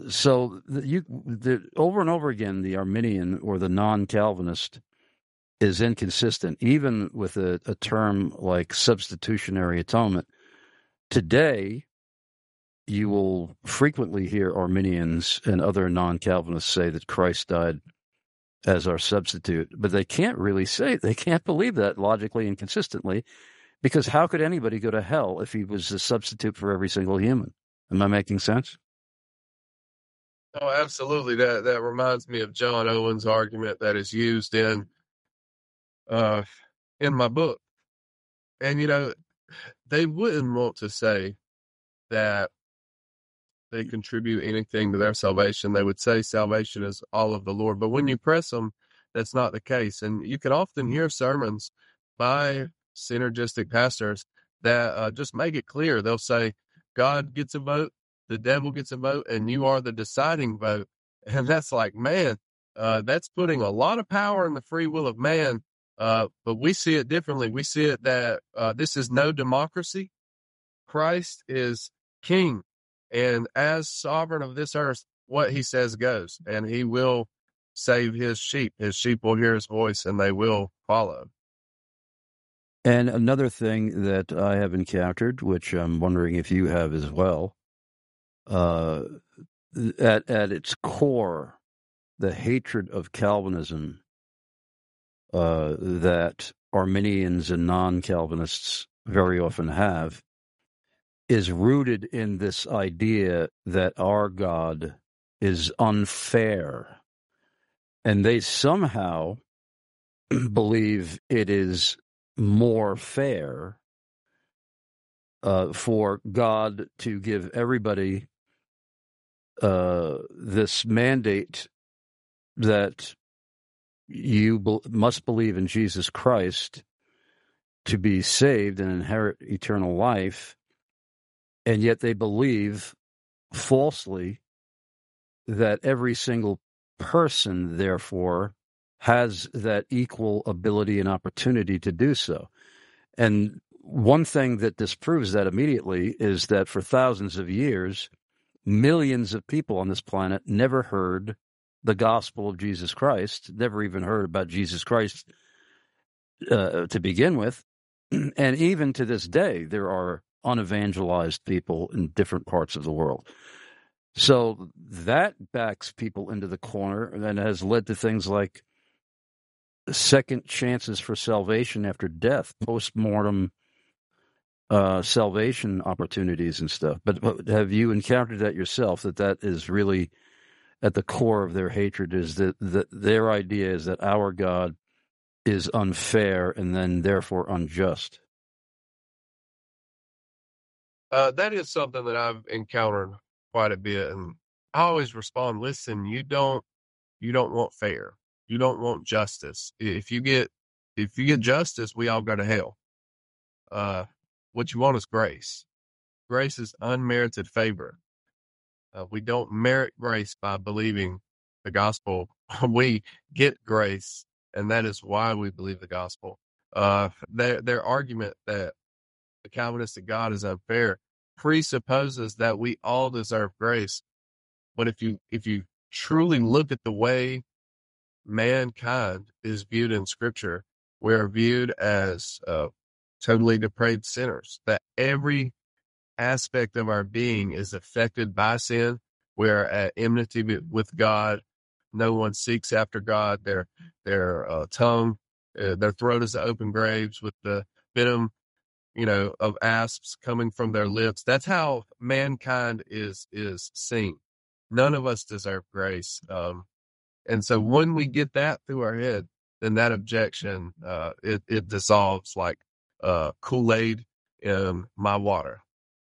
and over again, the Arminian or the non-Calvinist is inconsistent, even with a term like substitutionary atonement. Today, you will frequently hear Arminians and other non-Calvinists say that Christ died as our substitute, but they can't believe that logically and consistently, because how could anybody go to hell if he was a substitute for every single human? Am I making sense? Oh, absolutely. That reminds me of John Owen's argument that is used in my book. And, they wouldn't want to say that they contribute anything to their salvation. They would say salvation is all of the Lord. But when you press them, that's not the case. And you can often hear sermons by synergistic pastors that just make it clear. They'll say, God gets a vote, the devil gets a vote, and you are the deciding vote. And that's like, man, that's putting a lot of power in the free will of man. But we see it differently. We see it that this is no democracy. Christ is king. And as sovereign of this earth, what he says goes. And he will save his sheep. His sheep will hear his voice, and they will follow. And another thing that I have encountered, which I'm wondering if you have as well, at its core, the hatred of Calvinism that Arminians and non-Calvinists very often have is rooted in this idea that our God is unfair. And they somehow believe it is more fair for God to give everybody this mandate that you must believe in Jesus Christ to be saved and inherit eternal life, and yet they believe falsely that every single person, therefore, has that equal ability and opportunity to do so. And one thing that disproves that immediately is that for thousands of years, millions of people on this planet never heard the gospel of Jesus Christ, never even heard about Jesus Christ to begin with. And even to this day, there are unevangelized people in different parts of the world. So that backs people into the corner and has led to things like second chances for salvation after death, post-mortem salvation opportunities and stuff. But have you encountered that yourself, that is really at the core of their hatred, is that their idea is that our God is unfair and then therefore unjust? That is something that I've encountered quite a bit, and I always respond, listen, you don't want fair. You don't want justice. If you get justice, we all go to hell. What you want is grace. Grace is unmerited favor. We don't merit grace by believing the gospel. We get grace, and that is why we believe the gospel. Their argument that the Calvinistic God is unfair presupposes that we all deserve grace. But if you truly look at the way mankind is viewed in Scripture, we are viewed as totally depraved sinners, that every aspect of our being is affected by sin. We're at enmity with God. No one seeks after God. Their tongue, their throat is open graves with the venom, of asps coming from their lips. That's how mankind is seen. None of us deserve grace. And so when we get that through our head, then that objection, it dissolves like Kool-Aid in my water.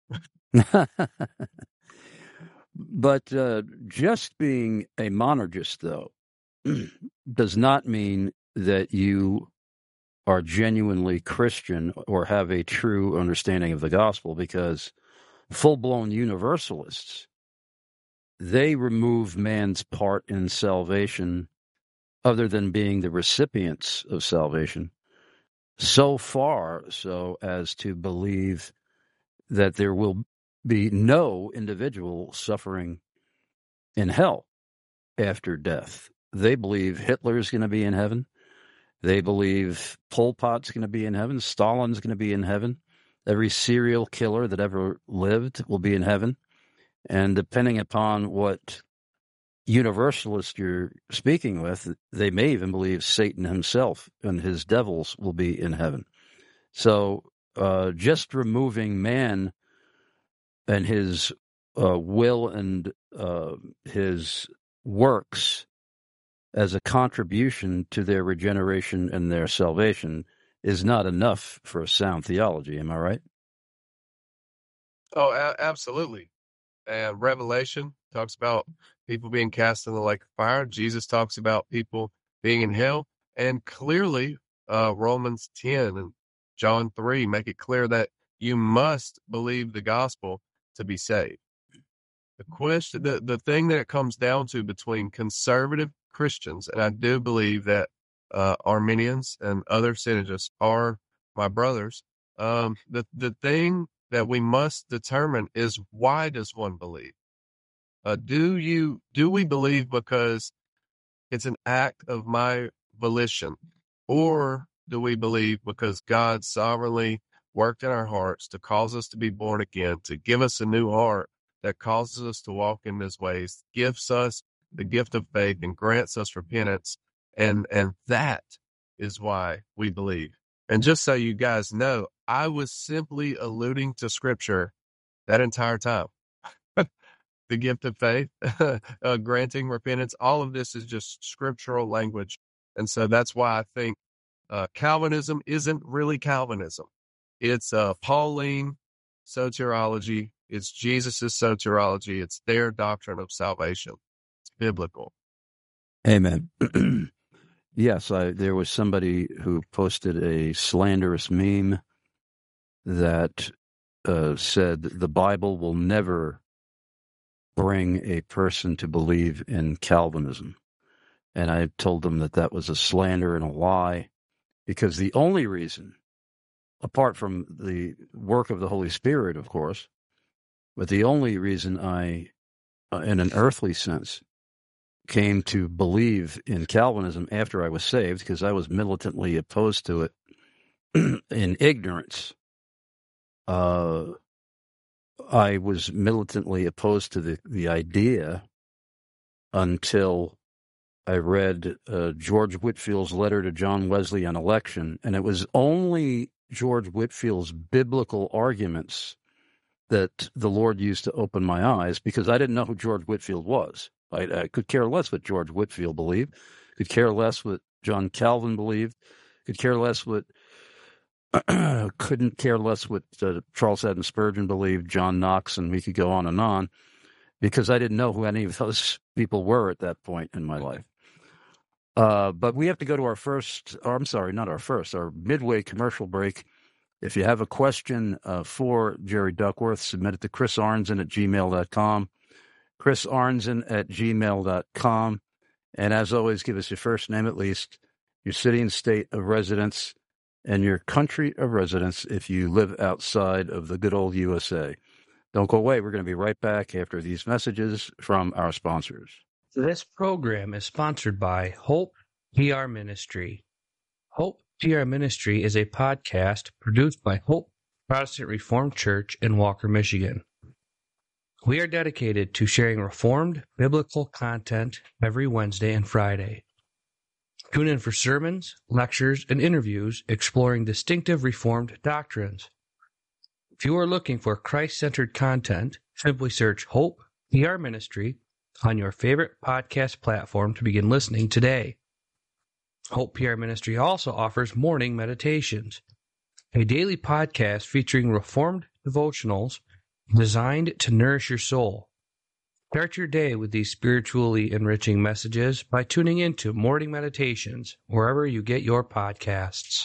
But just being a monergist, though, does not mean that you are genuinely Christian or have a true understanding of the gospel, because full-blown universalists, they remove man's part in salvation other than being the recipients of salvation, so far so as to believe that there will be no individual suffering in hell after death. They believe Hitler's going to be in heaven. They believe Pol Pot's going to be in heaven. Stalin's going to be in heaven. Every serial killer that ever lived will be in heaven. And depending upon what universalist you're speaking with, they may even believe Satan himself and his devils will be in heaven. So just removing man and his will and his works as a contribution to their regeneration and their salvation is not enough for a sound theology. Am I right? Oh, absolutely. And Revelation talks about people being cast in the lake of fire. Jesus talks about people being in hell. And clearly, Romans 10 and John 3 make it clear that you must believe the gospel to be saved. The question, the thing that it comes down to between conservative Christians, and I do believe that Arminians and other synergists are my brothers, the thing that we must determine is, why does one believe? Do we believe because it's an act of my volition, or do we believe because God sovereignly worked in our hearts to cause us to be born again, to give us a new heart that causes us to walk in His ways, gives us the gift of faith and grants us repentance, and that is why we believe. And just so you guys know, I was simply alluding to Scripture that entire time. The gift of faith, granting repentance, all of this is just scriptural language. And so that's why I think Calvinism isn't really Calvinism. It's Pauline soteriology. It's Jesus's soteriology. It's their doctrine of salvation. It's biblical. Amen. Yes, there was somebody who posted a slanderous meme that said the Bible will never bring a person to believe in Calvinism. And I told them that was a slander and a lie, because the only reason, apart from the work of the Holy Spirit, of course, but the only reason I, in an earthly sense, came to believe in Calvinism after I was saved, because I was militantly opposed to it in ignorance. I was militantly opposed to the idea until I read George Whitefield's letter to John Wesley on election, and it was only George Whitefield's biblical arguments that the Lord used to open my eyes, because I didn't know who George Whitefield was. I could care less what George Whitefield believed, could care less what John Calvin believed, could care less what couldn't care less what Charles Haddon Spurgeon believed, John Knox, and we could go on, because I didn't know who any of those people were at that point in my life. But we have to go to our midway commercial break. If you have a question for Jerry Duckworth, submit it to Chris Arnzen at gmail.com. Chris Arnzen at gmail.com. And as always, give us your first name at least, your city and state of residence, and your country of residence if you live outside of the good old USA. Don't go away. We're going to be right back after these messages from our sponsors. This program is sponsored by Hope PR Ministry. Hope PR Ministry is a podcast produced by Hope Protestant Reformed Church in Walker, Michigan. We are dedicated to sharing Reformed biblical content every Wednesday and Friday. Tune in for sermons, lectures, and interviews exploring distinctive Reformed doctrines. If you are looking for Christ-centered content, simply search Hope PR Ministry on your favorite podcast platform to begin listening today. Hope PR Ministry also offers morning meditations, a daily podcast featuring Reformed devotionals designed to nourish your soul. Start your day with these spiritually enriching messages by tuning into Morning Meditations wherever you get your podcasts.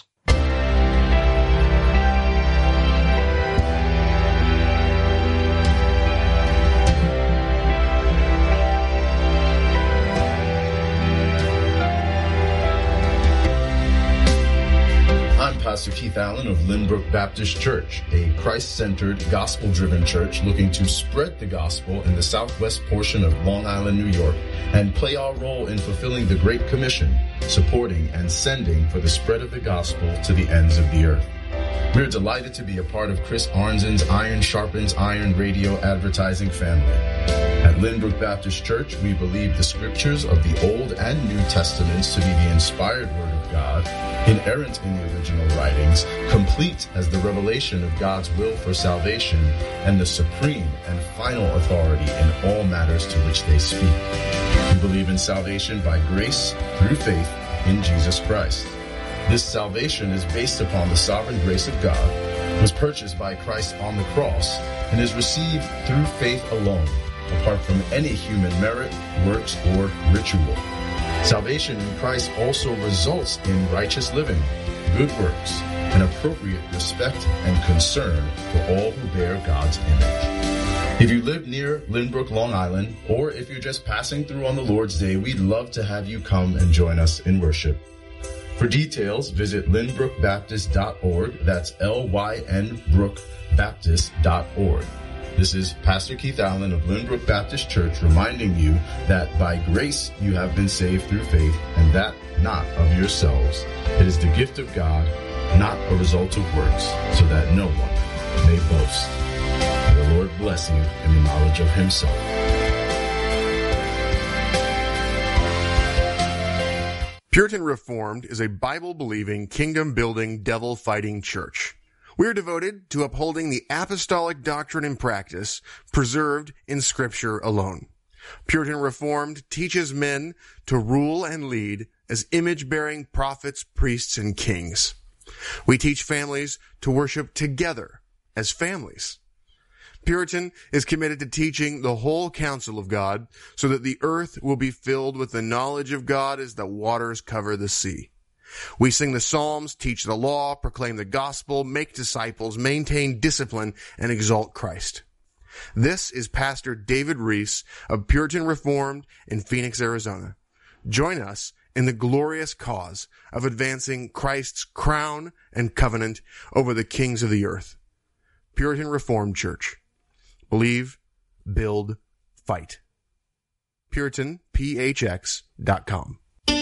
Keith Allen of Lynbrook Baptist Church, a Christ-centered, gospel-driven church looking to spread the gospel in the southwest portion of Long Island, New York, and play our role in fulfilling the Great Commission, supporting and sending for the spread of the gospel to the ends of the earth. We're delighted to be a part of Chris Arnzen's Iron Sharpens Iron radio advertising family. At Lynbrook Baptist Church, we believe the scriptures of the Old and New Testaments to be the inspired Word of God, inerrant in the original writings, complete as the revelation of God's will for salvation, and the supreme and final authority in all matters to which they speak. We believe in salvation by grace through faith in Jesus Christ. This salvation is based upon the sovereign grace of God, was purchased by Christ on the cross, and is received through faith alone, apart from any human merit, works, or ritual. Salvation in Christ also results in righteous living, good works, and appropriate respect and concern for all who bear God's image. If you live near Lynbrook, Long Island, or if you're just passing through on the Lord's Day, we'd love to have you come and join us in worship. For details, visit lynbrookbaptist.org. That's lynbrookbaptist.org. This is Pastor Keith Allen of Lynbrook Baptist Church reminding you that by grace you have been saved through faith, and that not of yourselves. It is the gift of God, not a result of works, so that no one may boast. May the Lord bless you in the knowledge of himself. Puritan Reformed is a Bible-believing, kingdom-building, devil-fighting church. We are devoted to upholding the apostolic doctrine and practice preserved in Scripture alone. Puritan Reformed teaches men to rule and lead as image-bearing prophets, priests, and kings. We teach families to worship together as families. Puritan is committed to teaching the whole counsel of God so that the earth will be filled with the knowledge of God as the waters cover the sea. We sing the Psalms, teach the law, proclaim the gospel, make disciples, maintain discipline, and exalt Christ. This is Pastor David Reese of Puritan Reformed in Phoenix, Arizona. Join us in the glorious cause of advancing Christ's crown and covenant over the kings of the earth. Puritan Reformed Church. Believe, build, fight. PuritanPHX.com.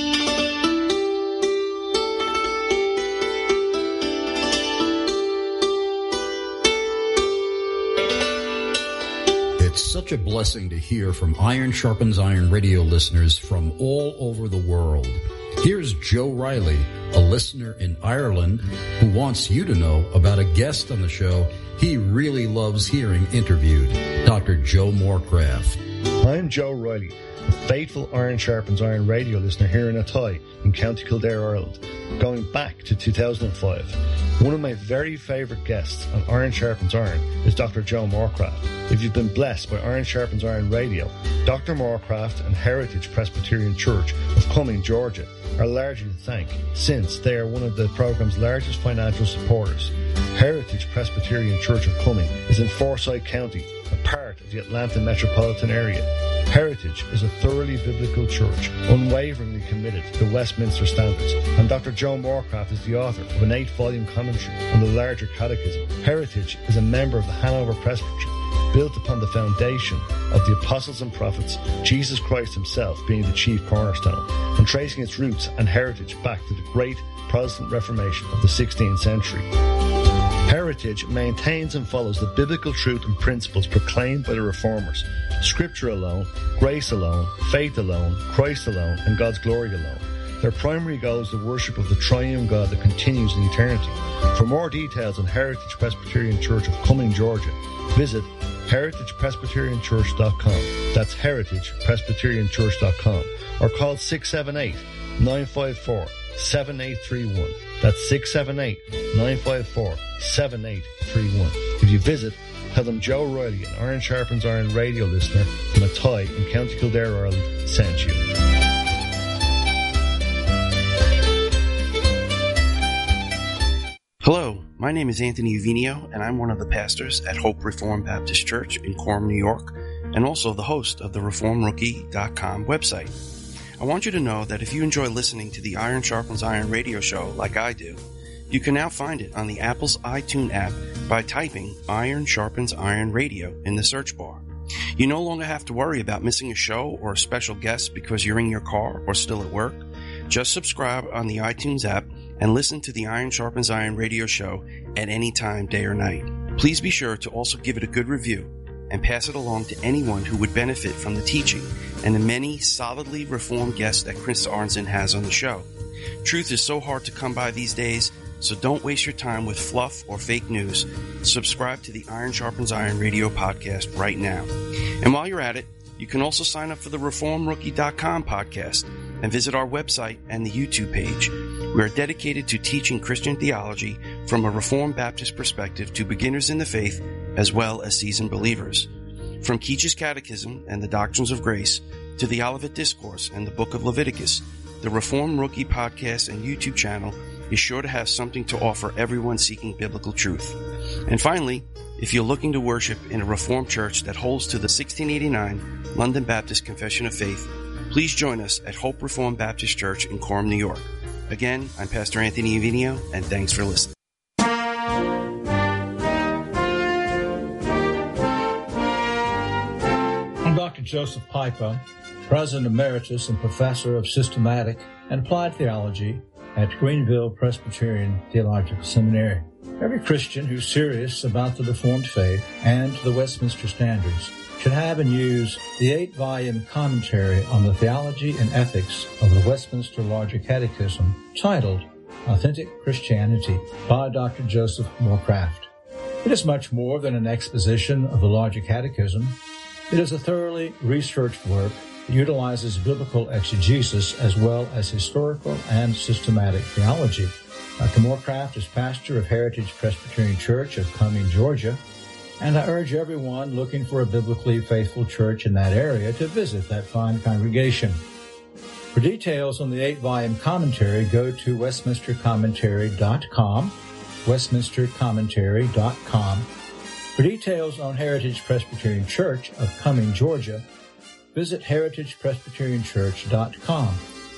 It's such a blessing to hear from Iron Sharpens Iron radio listeners from all over the world. Here's Joe Riley, a listener in Ireland, who wants you to know about a guest on the show he really loves hearing interviewed, Dr. Joe Morecraft. I'm Joe Riley, a faithful Iron Sharpens Iron radio listener here in Athy in County Kildare, Ireland, going back to 2005. One of my very favourite guests on Iron Sharpens Iron is Dr. Joe Morecraft. If you've been blessed by Iron Sharpens Iron radio, Dr. Morecraft and Heritage Presbyterian Church of Cumming, Georgia, are largely to thank, since they are one of the program's largest financial supporters. Heritage Presbyterian Church of Cumming is in Forsyth County, a part of the Atlanta metropolitan area. Heritage is a thoroughly biblical church, unwaveringly committed to the Westminster Standards, and Dr. Joe Morecraft is the author of an 8-volume commentary on the larger catechism. Heritage is a member of the Hanover Presbytery, built upon the foundation of the apostles and prophets, Jesus Christ himself being the chief cornerstone, and tracing its roots and heritage back to the great Protestant Reformation of the 16th century. Heritage maintains and follows the biblical truth and principles proclaimed by the Reformers. Scripture alone, grace alone, faith alone, Christ alone, and God's glory alone. Their primary goal is the worship of the triune God that continues in eternity. For more details on Heritage Presbyterian Church of Cumming, Georgia, visit heritagepresbyterianchurch.com. That's heritagepresbyterianchurch.com. Or call 678-954-7831. That's 678-954-7831. If you visit, tell them Joe Riley, an Iron Sharpens Iron radio listener from Athy in County Kildare, Ireland, sent you. Hello, my name is Anthony Uvinio, and I'm one of the pastors at Hope Reformed Baptist Church in Quorum, New York, and also the host of the ReformRookie.com website. I want you to know that if you enjoy listening to the Iron Sharpens Iron radio show like I do, You can now find it on the Apple's iTunes app by typing Iron Sharpens Iron Radio in the search bar. You no longer have to worry about missing a show or a special guest because you're in your car or still at work. Just subscribe on the iTunes app and listen to the Iron Sharpens Iron Radio show at any time, day or night. Please be sure to also give it a good review and pass it along to anyone who would benefit from the teaching and the many solidly reformed guests that Chris Arnzen has on the show. Truth is so hard to come by these days, so don't waste your time with fluff or fake news. Subscribe to the Iron Sharpens Iron Radio podcast right now. And while you're at it, you can also sign up for the ReformRookie.com podcast and visit our website and the YouTube page. We are dedicated to teaching Christian theology from a Reformed Baptist perspective to beginners in the faith as well as seasoned believers. From Keach's Catechism and the Doctrines of Grace to the Olivet Discourse and the Book of Leviticus, the Reformed Rookie podcast and YouTube channel is sure to have something to offer everyone seeking biblical truth. And finally, if you're looking to worship in a Reformed church that holds to the 1689 London Baptist Confession of Faith, please join us at Hope Reformed Baptist Church in Coram, New York. Again, I'm Pastor Anthony Uvinio, and thanks for listening. I'm Dr. Joseph Pipa, President Emeritus and Professor of Systematic and Applied Theology at Greenville Presbyterian Theological Seminary. Every Christian who's serious about the Reformed faith and the Westminster Standards should have and use the 8-volume commentary on the theology and ethics of the Westminster Larger Catechism titled Authentic Christianity by Dr. Joseph Morecraft. It is much more than an exposition of the Larger Catechism. It is a thoroughly researched work that utilizes biblical exegesis as well as historical and systematic theology. Dr. Morecraft is pastor of Heritage Presbyterian Church of Cumming, Georgia, and I urge everyone looking for a biblically faithful church in that area to visit that fine congregation. For details on the 8-volume commentary, go to westminstercommentary.com, westminstercommentary.com. For details on Heritage Presbyterian Church of Cumming, Georgia, visit heritagepresbyterianchurch.com,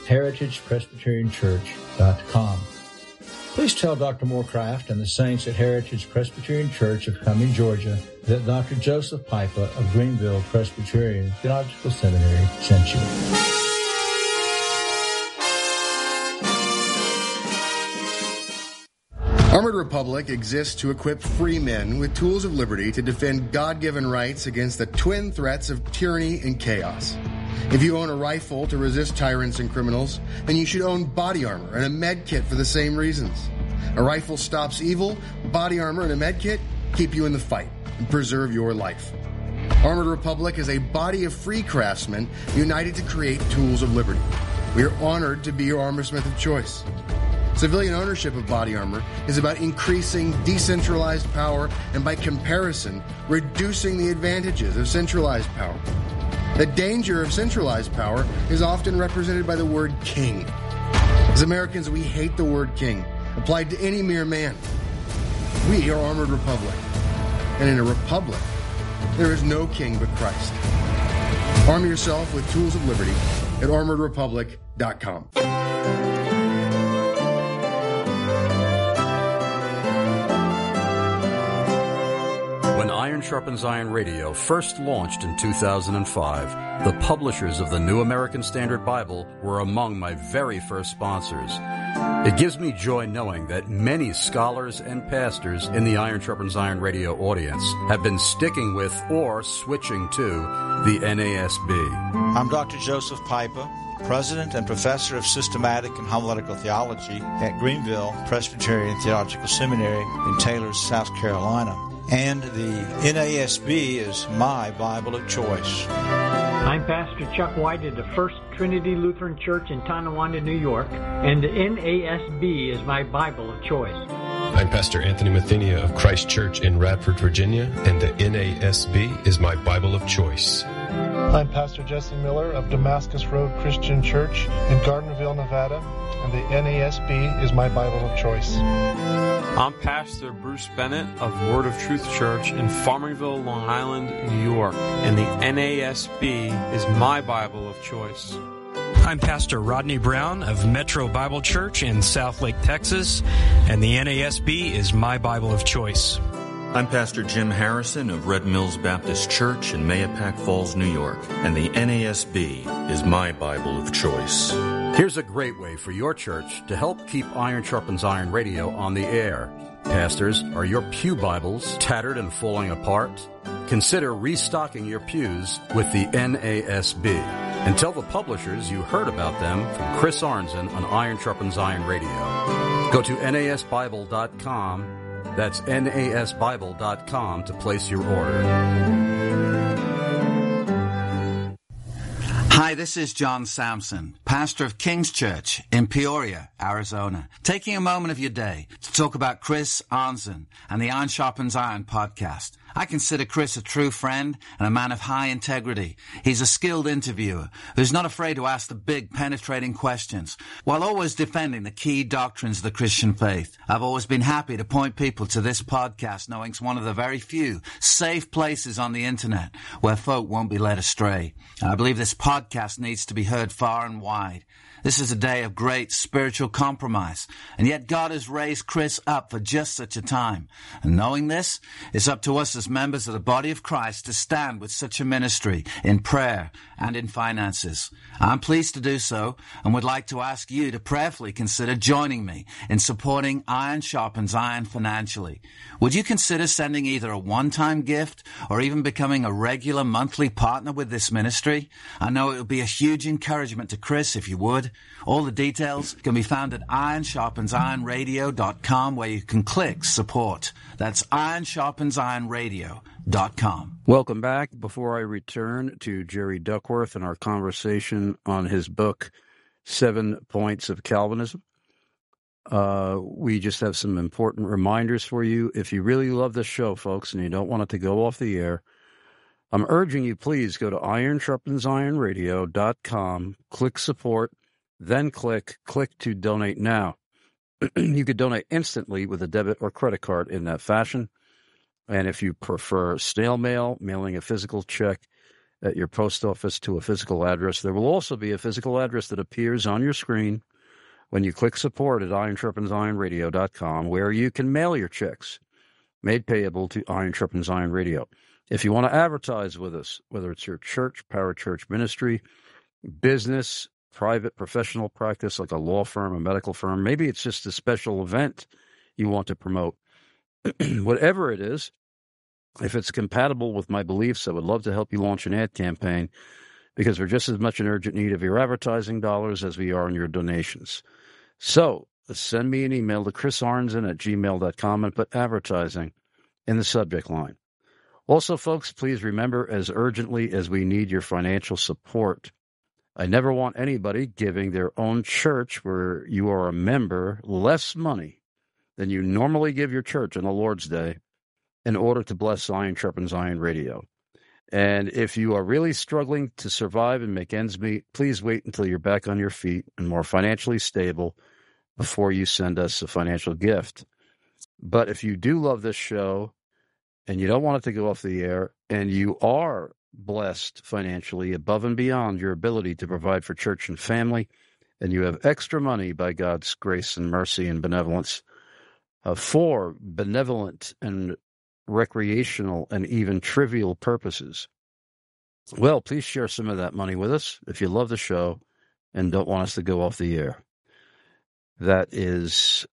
heritagepresbyterianchurch.com. Please tell Dr. Morecraft and the saints at Heritage Presbyterian Church of Cumming, Georgia, that Dr. Joseph Pipa of Greenville Presbyterian Theological Seminary sent you. Armored Republic exists to equip free men with tools of liberty to defend God-given rights against the twin threats of tyranny and chaos. If you own a rifle to resist tyrants and criminals, then you should own body armor and a med kit for the same reasons. A rifle stops evil, body armor and a med kit keep you in the fight and preserve your life. Armored Republic is a body of free craftsmen united to create tools of liberty. We are honored to be your armorsmith of choice. Civilian ownership of body armor is about increasing decentralized power and, by comparison, reducing the advantages of centralized power. The danger of centralized power is often represented by the word king. As Americans, we hate the word king, applied to any mere man. We are Armored Republic. And in a republic, there is no king but Christ. Arm yourself with tools of liberty at armoredrepublic.com. When Iron Sharpens Iron Radio first launched in 2005, the publishers of the New American Standard Bible were among my very first sponsors. It gives me joy knowing that many scholars and pastors in the Iron Sharpens Iron Radio audience have been sticking with or switching to the NASB. I'm Dr. Joseph Pipa, President and Professor of Systematic and Homiletical Theology at Greenville Presbyterian Theological Seminary in Taylor, South Carolina. And the NASB is my Bible of choice. I'm Pastor Chuck White at the First Trinity Lutheran Church in Tonawanda, New York, and the NASB is my Bible of choice. I'm Pastor Anthony Mathenia of Christ Church in Radford, Virginia, and the NASB is my Bible of choice. I'm Pastor Jesse Miller of Damascus Road Christian Church in Gardnerville, Nevada, and the NASB is my Bible of choice. I'm Pastor Bruce Bennett of Word of Truth Church in Farmingville, Long Island, New York, and the NASB is my Bible of choice. I'm Pastor Rodney Brown of Metro Bible Church in Southlake, Texas, and the NASB is my Bible of choice. I'm Pastor Jim Harrison of Red Mills Baptist Church in Mahopac Falls, New York, and the NASB is my Bible of choice. Here's a great way for your church to help keep Iron Sharpens Iron Radio on the air. Pastors, are your pew Bibles tattered and falling apart? Consider restocking your pews with the NASB. And tell the publishers you heard about them from Chris Arnzen on Iron Sharpens Iron Radio. Go to nasbible.com. That's nasbible.com to place your order. Hi, this is John Sampson, pastor of King's Church in Peoria, Arizona, taking a moment of your day to talk about Chris Arnzen and the Iron Sharpens Iron podcast. I consider Chris a true friend and a man of high integrity. He's a skilled interviewer who's not afraid to ask the big, penetrating questions while always defending the key doctrines of the Christian faith. I've always been happy to point people to this podcast, knowing it's one of the very few safe places on the internet where folk won't be led astray. And I believe this podcast needs to be heard far and wide. This is a day of great spiritual compromise, and yet God has raised Chris up for just such a time. And knowing this, it's up to us as members of the body of Christ to stand with such a ministry in prayer and in finances. I'm pleased to do so and would like to ask you to prayerfully consider joining me in supporting Iron Sharpens Iron financially. Would you consider sending either a one-time gift or even becoming a regular monthly partner with this ministry? I know it would be a huge encouragement to Chris if you would. All the details can be found at ironsharpensironradio.com, where you can click support. That's ironsharpensironradio.com. Welcome back. Before I return to Jerry Duckworth and our conversation on his book, 7 Points of Calvinism, we just have some important reminders for you. If you really love this show, folks, and you don't want it to go off the air, I'm urging you, please go to ironsharpensironradio.com, click support, then click to donate now. You could donate instantly with a debit or credit card in that fashion. And if you prefer snail mail, mailing a physical check at your post office to a physical address, there will also be a physical address that appears on your screen when you click support at ironsharpensironradio.com, where you can mail your checks made payable to Iron Sharpens Iron Radio. If you want to advertise with us, whether it's your church, parachurch ministry, business, private professional practice like a law firm, a medical firm, maybe it's just a special event you want to promote, whatever it is, if it's compatible with my beliefs, I would love to help you launch an ad campaign, because we're just as much in urgent need of your advertising dollars as we are in your donations. So send me an email to chrisarnzen@gmail.com and put advertising in the subject line. Also, folks, please remember, as urgently as we need your financial support, I never want anybody giving their own church where you are a member less money than you normally give your church on the Lord's Day in order to bless Iron Sharpens Iron Radio. And if you are really struggling to survive and make ends meet, please wait until you're back on your feet and more financially stable before you send us a financial gift. But if you do love this show and you don't want it to go off the air, and you are blessed financially above and beyond your ability to provide for church and family, and you have extra money by God's grace and mercy and benevolence for benevolent and recreational and even trivial purposes, well, please share some of that money with us if you love the show and don't want us to go off the air. That is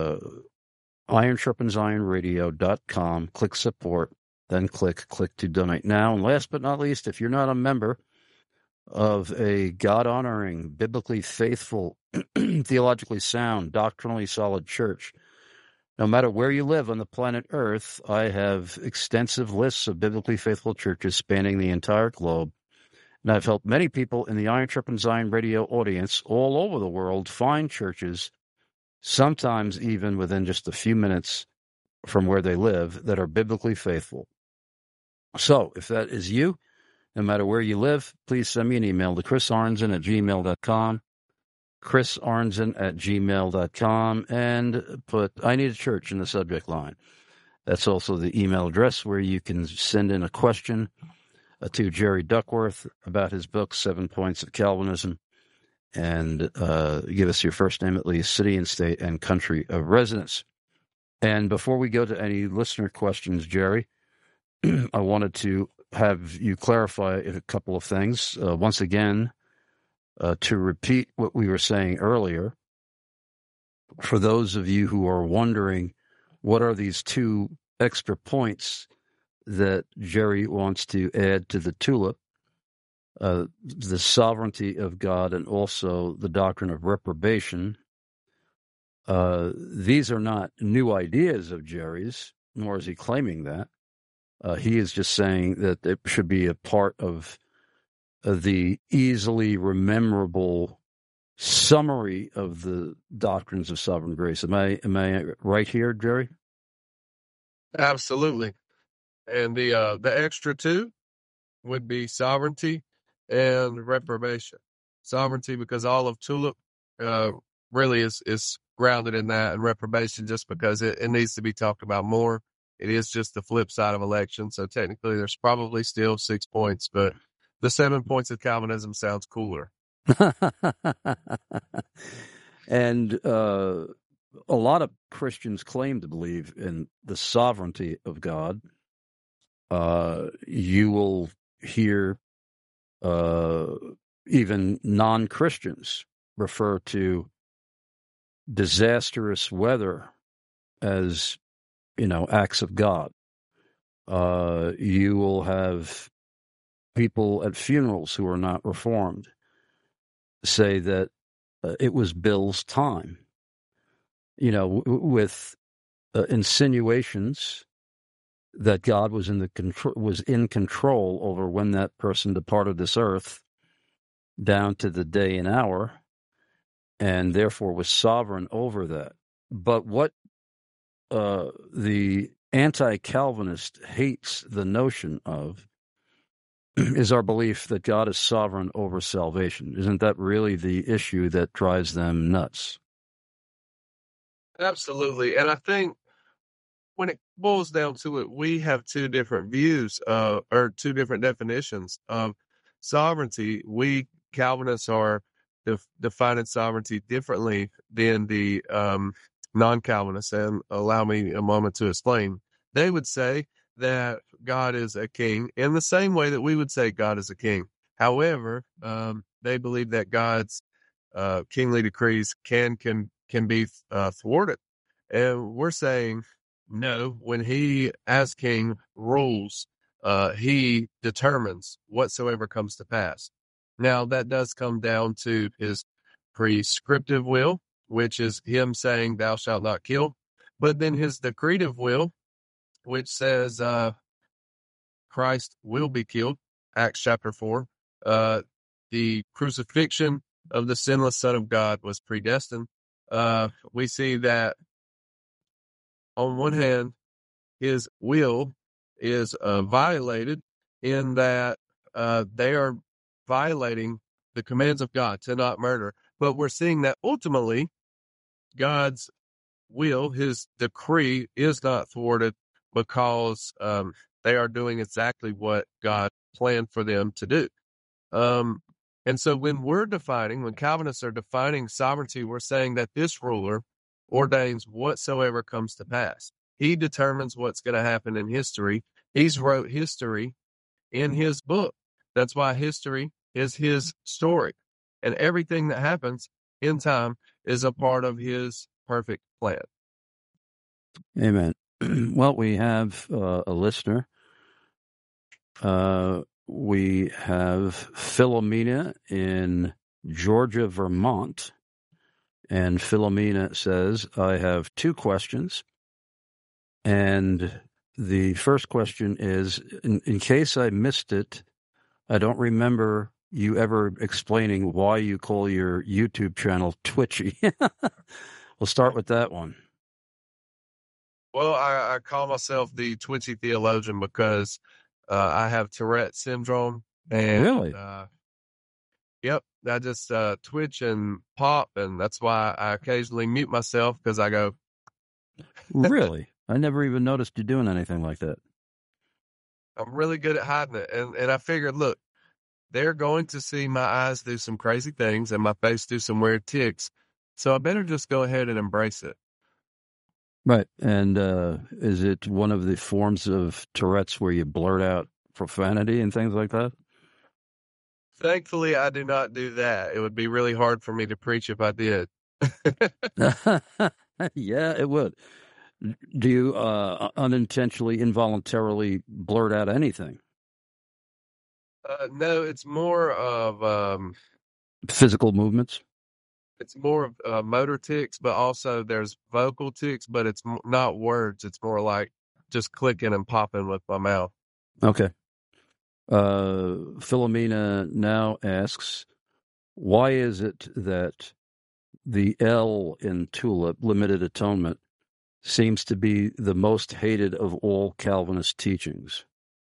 ironsharpensironradio.com. Click support, then click to donate now. And last but not least, if you're not a member of a God-honoring, biblically faithful, theologically sound, doctrinally solid church, no matter where you live on the planet Earth, I have extensive lists of biblically faithful churches spanning the entire globe. And I've helped many people in the Iron Sharpens Iron radio audience all over the world find churches, sometimes even within just a few minutes from where they live, that are biblically faithful. So if that is you, no matter where you live, please send me an email to chrisarnzen@gmail.com. chrisarnzen@gmail.com, and put "I need a church" in the subject line. That's also the email address where you can send in a question to Jerry Duckworth about his book, 7 Points of Calvinism. and give us your first name at least, city and state, and country of residence. And before we go to any listener questions, Jerry, I wanted to have you clarify a couple of things. Once again, to repeat what we were saying earlier, for those of you who are wondering what are these two extra points that Jerry wants to add to the tulip, the sovereignty of God and also the doctrine of reprobation, these are not new ideas of Jerry's, nor is he claiming that. He is just saying that it should be a part of the easily rememberable summary of the doctrines of sovereign grace. Am I right here, Jerry? Absolutely. And the extra two would be sovereignty and reprobation. Sovereignty, because all of tulip really is grounded in that, and reprobation just because it needs to be talked about more. It is just the flip side of election. So technically there's probably still 6 points, but the 7 points of Calvinism sounds cooler. And a lot of Christians claim to believe in the sovereignty of God. You will hear even non-Christians refer to disastrous weather as, acts of God. You will have people at funerals who are not Reformed say that it was Bill's time, with insinuations that God was in control over when that person departed this earth down to the day and hour, and therefore was sovereign over that. But what the anti-Calvinist hates the notion of is our belief that God is sovereign over salvation. Isn't that really the issue that drives them nuts? Absolutely. And I think when it boils down to it, we have two different views or two different definitions of sovereignty. We Calvinists are defining sovereignty differently than the non-Calvinists. And allow me a moment to explain. They would say that God is a king in the same way that we would say God is a king. However, they believe that God's kingly decrees can be thwarted. And we're saying, no, when he, as king, rules, he determines whatsoever comes to pass. Now, that does come down to his prescriptive will, which is him saying, thou shalt not kill. But then his decretive will, which says Christ will be killed, Acts chapter 4. The crucifixion of the sinless Son of God was predestined. We see that on one hand, his will is violated in that they are violating the commands of God to not murder. But we're seeing that ultimately God's will, his decree, is not thwarted because they are doing exactly what God planned for them to do. And so when Calvinists are defining sovereignty, we're saying that this ruler ordains whatsoever comes to pass. He determines what's going to happen in history. He's wrote history in his book. That's why history is his story. And everything that happens in time is a part of his perfect plan. Amen. Well, we have a listener. We have Philomena in Georgia, Vermont. And Philomena says, I have two questions. And the first question is, in case I missed it, I don't remember you ever explaining why you call your YouTube channel Twitchy. We'll start with that one. Well, I call myself the Twitchy theologian because I have Tourette syndrome. And, really? Yep. I just twitch and pop, and that's why I occasionally mute myself because I go. Really? I never even noticed you doing anything like that. I'm really good at hiding it. And I figured, look, they're going to see my eyes do some crazy things and my face do some weird ticks. So I better just go ahead and embrace it. Right. And is it one of the forms of Tourette's where you blurt out profanity and things like that? Thankfully, I do not do that. It would be really hard for me to preach if I did. Yeah, it would. Do you unintentionally, involuntarily blurt out anything? No, it's more of Physical movements? it's more of motor tics, but also there's vocal tics, but it's not words. It's more like just clicking and popping with my mouth. Okay. Philomena now asks, why is it that the L in TULIP, limited atonement, seems to be the most hated of all Calvinist teachings?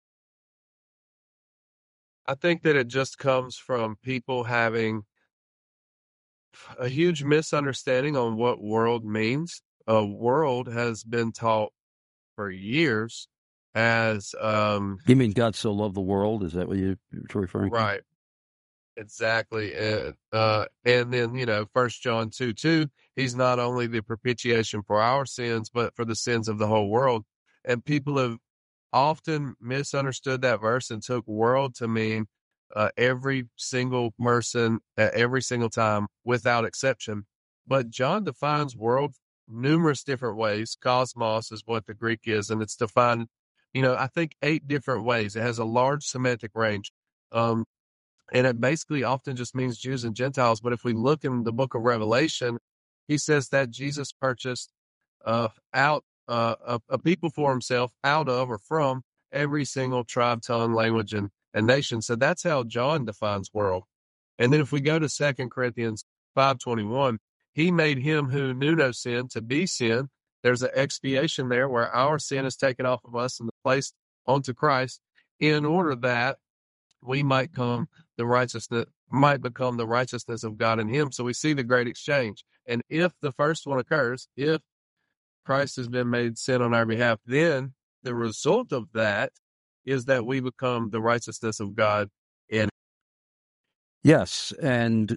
I think that it just comes from people having a huge misunderstanding on what world means. A world has been taught for years as You mean God so loved the world? Is that what you're referring to? right, exactly. And then 1 John 2:2, he's not only the propitiation for our sins, but for the sins of the whole world. And people have often misunderstood that verse and took world to mean every single person at every single time without exception. But John defines world numerous different ways. Cosmos is what the Greek is, and it's defined, I think 8 different ways. It has a large semantic range. And it basically often just means Jews and Gentiles. But if we look in the book of Revelation, he says that Jesus purchased out a people for himself out of or from every single tribe, tongue, language, and nation. So that's how John defines world. And then if we go to 2 Corinthians 5:21, he made him who knew no sin to be sin. There's an expiation there where our sin is taken off of us and placed onto Christ in order that we might become the righteousness of God in him. So we see the great exchange. And if the first one occurs, if Christ has been made sin on our behalf, then the result of that is that we become the righteousness of God in. Yes, and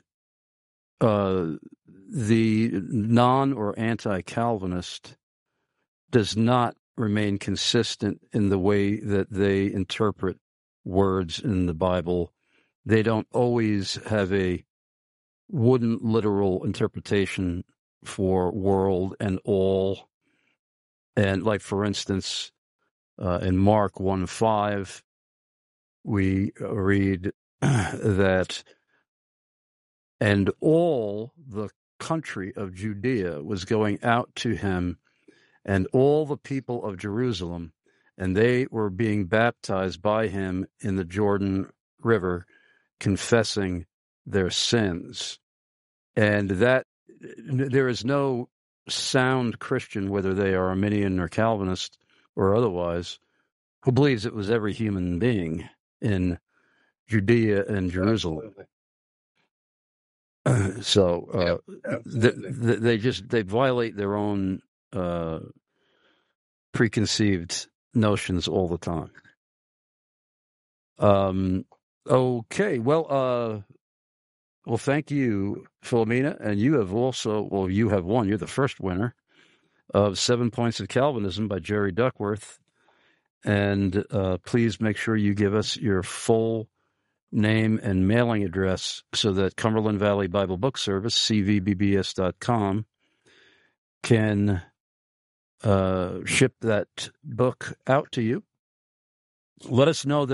the non or anti-Calvinist does not remain consistent in the way that they interpret words in the Bible. They don't always have a wooden literal interpretation for world and all. And like, for instance, in Mark 1:5, we read that, and all the country of Judea was going out to him, and all the people of Jerusalem, and they were being baptized by him in the Jordan River, confessing their sins. And that there is no sound Christian, whether they are Arminian or Calvinist or otherwise, who believes it was every human being in Judea and Jerusalem. So they violate their own preconceived notions all the time. Okay, well, thank you, Philomena, and you have also, you have won. You're the first winner of 7 Points of Calvinism by Jerry Duckworth. And please make sure you give us your full name and mailing address so that Cumberland Valley Bible Book Service, cvbbs.com, can ship that book out to you. Let us know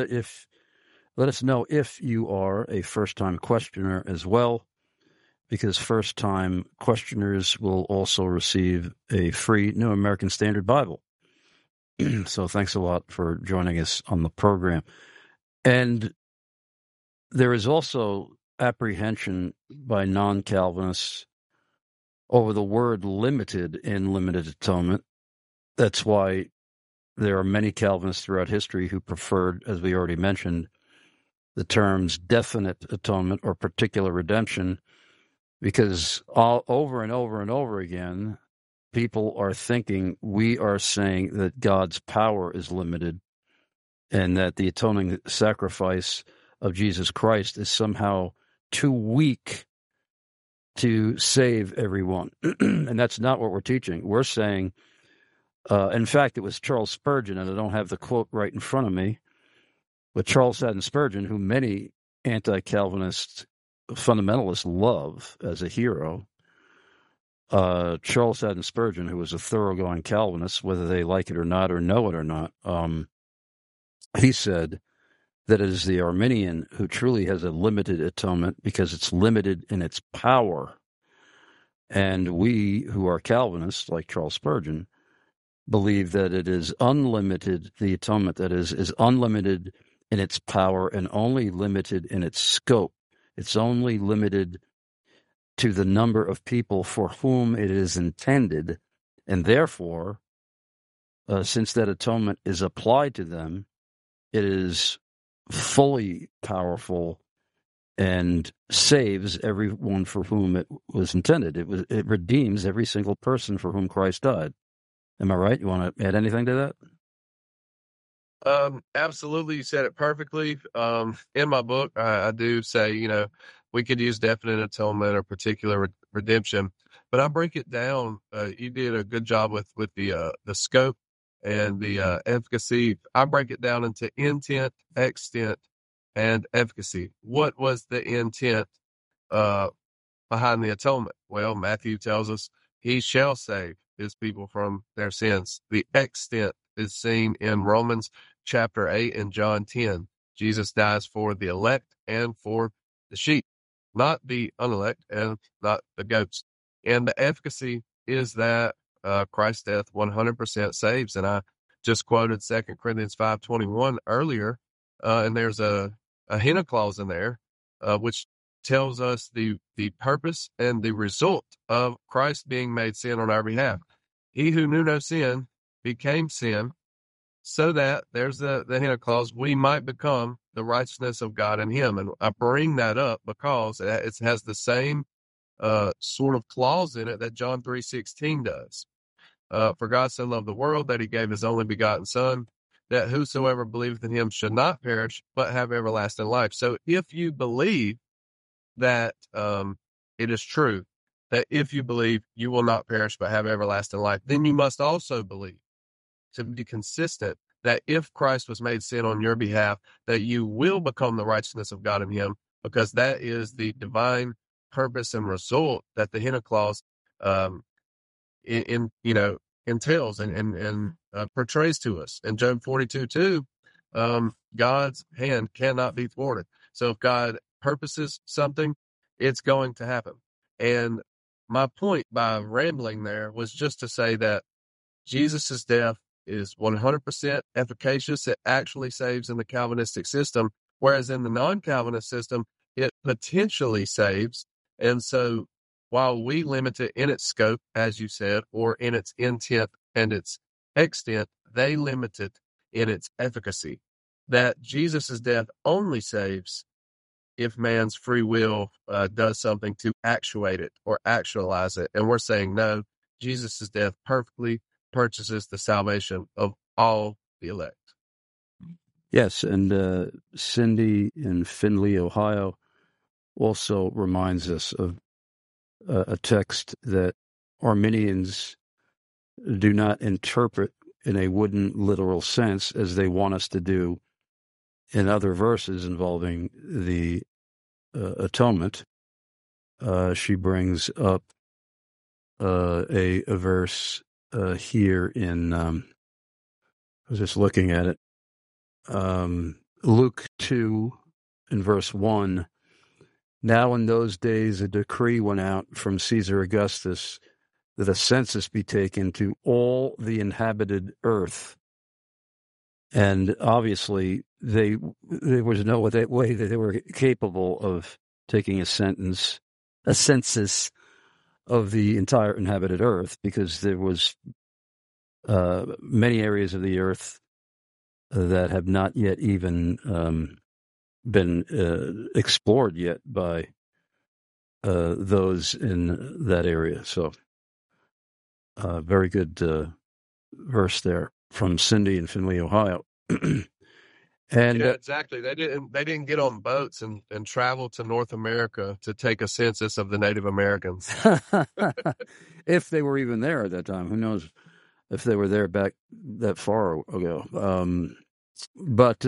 if you are a first-time questioner as well, because first-time questioners will also receive a free New American Standard Bible. So thanks a lot for joining us on the program. And there is also apprehension by non-Calvinists over the word limited in limited atonement. That's why there are many Calvinists throughout history who preferred, as we already mentioned, the terms definite atonement or particular redemption, because over and over and over again, people are thinking we are saying that God's power is limited and that the atoning sacrifice of Jesus Christ is somehow too weak to save everyone. And that's not what we're teaching. We're saying, in fact, it was Charles Spurgeon, and I don't have the quote right in front of me, but Charles Haddon Spurgeon, who many anti-Calvinist fundamentalists love as a hero, Charles Haddon Spurgeon, who was a thoroughgoing Calvinist, whether they like it or not or know it or not, he said that it is the Arminian who truly has a limited atonement because it's limited in its power. And we who are Calvinists, like Charles Spurgeon, believe that it is unlimited, the atonement that is unlimited in its power and only limited in its scope. It's only limited to the number of people for whom it is intended, and therefore, since that atonement is applied to them, it is fully powerful and saves everyone for whom it was intended. It redeems every single person for whom Christ died. Am I right? You want to add anything to that? Absolutely. You said it perfectly. In my book, I do say, we could use definite atonement or particular redemption, but I break it down. You did a good job with the scope and the efficacy. I break it down into intent, extent, and efficacy. What was the intent behind the atonement? Well, Matthew tells us he shall save his people from their sins. The extent is seen in Romans chapter 8 and John 10. Jesus dies for the elect and for the sheep, not the unelect and not the goats. And the efficacy is that Christ's death 100% saves. And I just quoted 2 Corinthians 5:21 earlier, and there's a hina clause in there, which tells us the purpose and the result of Christ being made sin on our behalf. He who knew no sin became sin, so that there's the hina clause, we might become the righteousness of God in him. And I bring that up because it has the same sort of clause in it that John 3:16 does. For God so loved the world that he gave his only begotten Son, that whosoever believeth in him should not perish, but have everlasting life. So if you believe that it is true, that if you believe you will not perish but have everlasting life, then you must also believe, to be consistent, that if Christ was made sin on your behalf, that you will become the righteousness of God in him, because that is the divine purpose and result that the hina clause entails and portrays to us. In Job 42:2, God's hand cannot be thwarted. So if God purposes something, it's going to happen. And my point by rambling there was just to say that Jesus' death is 100% efficacious. It actually saves in the Calvinistic system, whereas in the non-Calvinist system, it potentially saves. And so while we limit it in its scope, as you said, or in its intent and its extent, they limit it in its efficacy. That Jesus' death only saves if man's free will does something to actuate it or actualize it. And we're saying, no, Jesus' death perfectly purchases the salvation of all the elect. Yes, and Cindy in Findlay, Ohio, also reminds us of a text that Arminians do not interpret in a wooden literal sense as they want us to do in other verses involving the atonement. She brings up a verse here in, I was just looking at it, Luke 2 in verse 1. Now in those days a decree went out from Caesar Augustus that a census be taken to all the inhabited earth. And obviously there was no way that they were capable of taking a census of the entire inhabited earth, because there was many areas of the earth that have not yet even been explored yet by those in that area. So very good verse there from Cindy in Findlay, Ohio. And yeah, exactly. They didn't get on boats and travel to North America to take a census of the Native Americans. if they were even there at that time, who knows if they were there back that far ago. But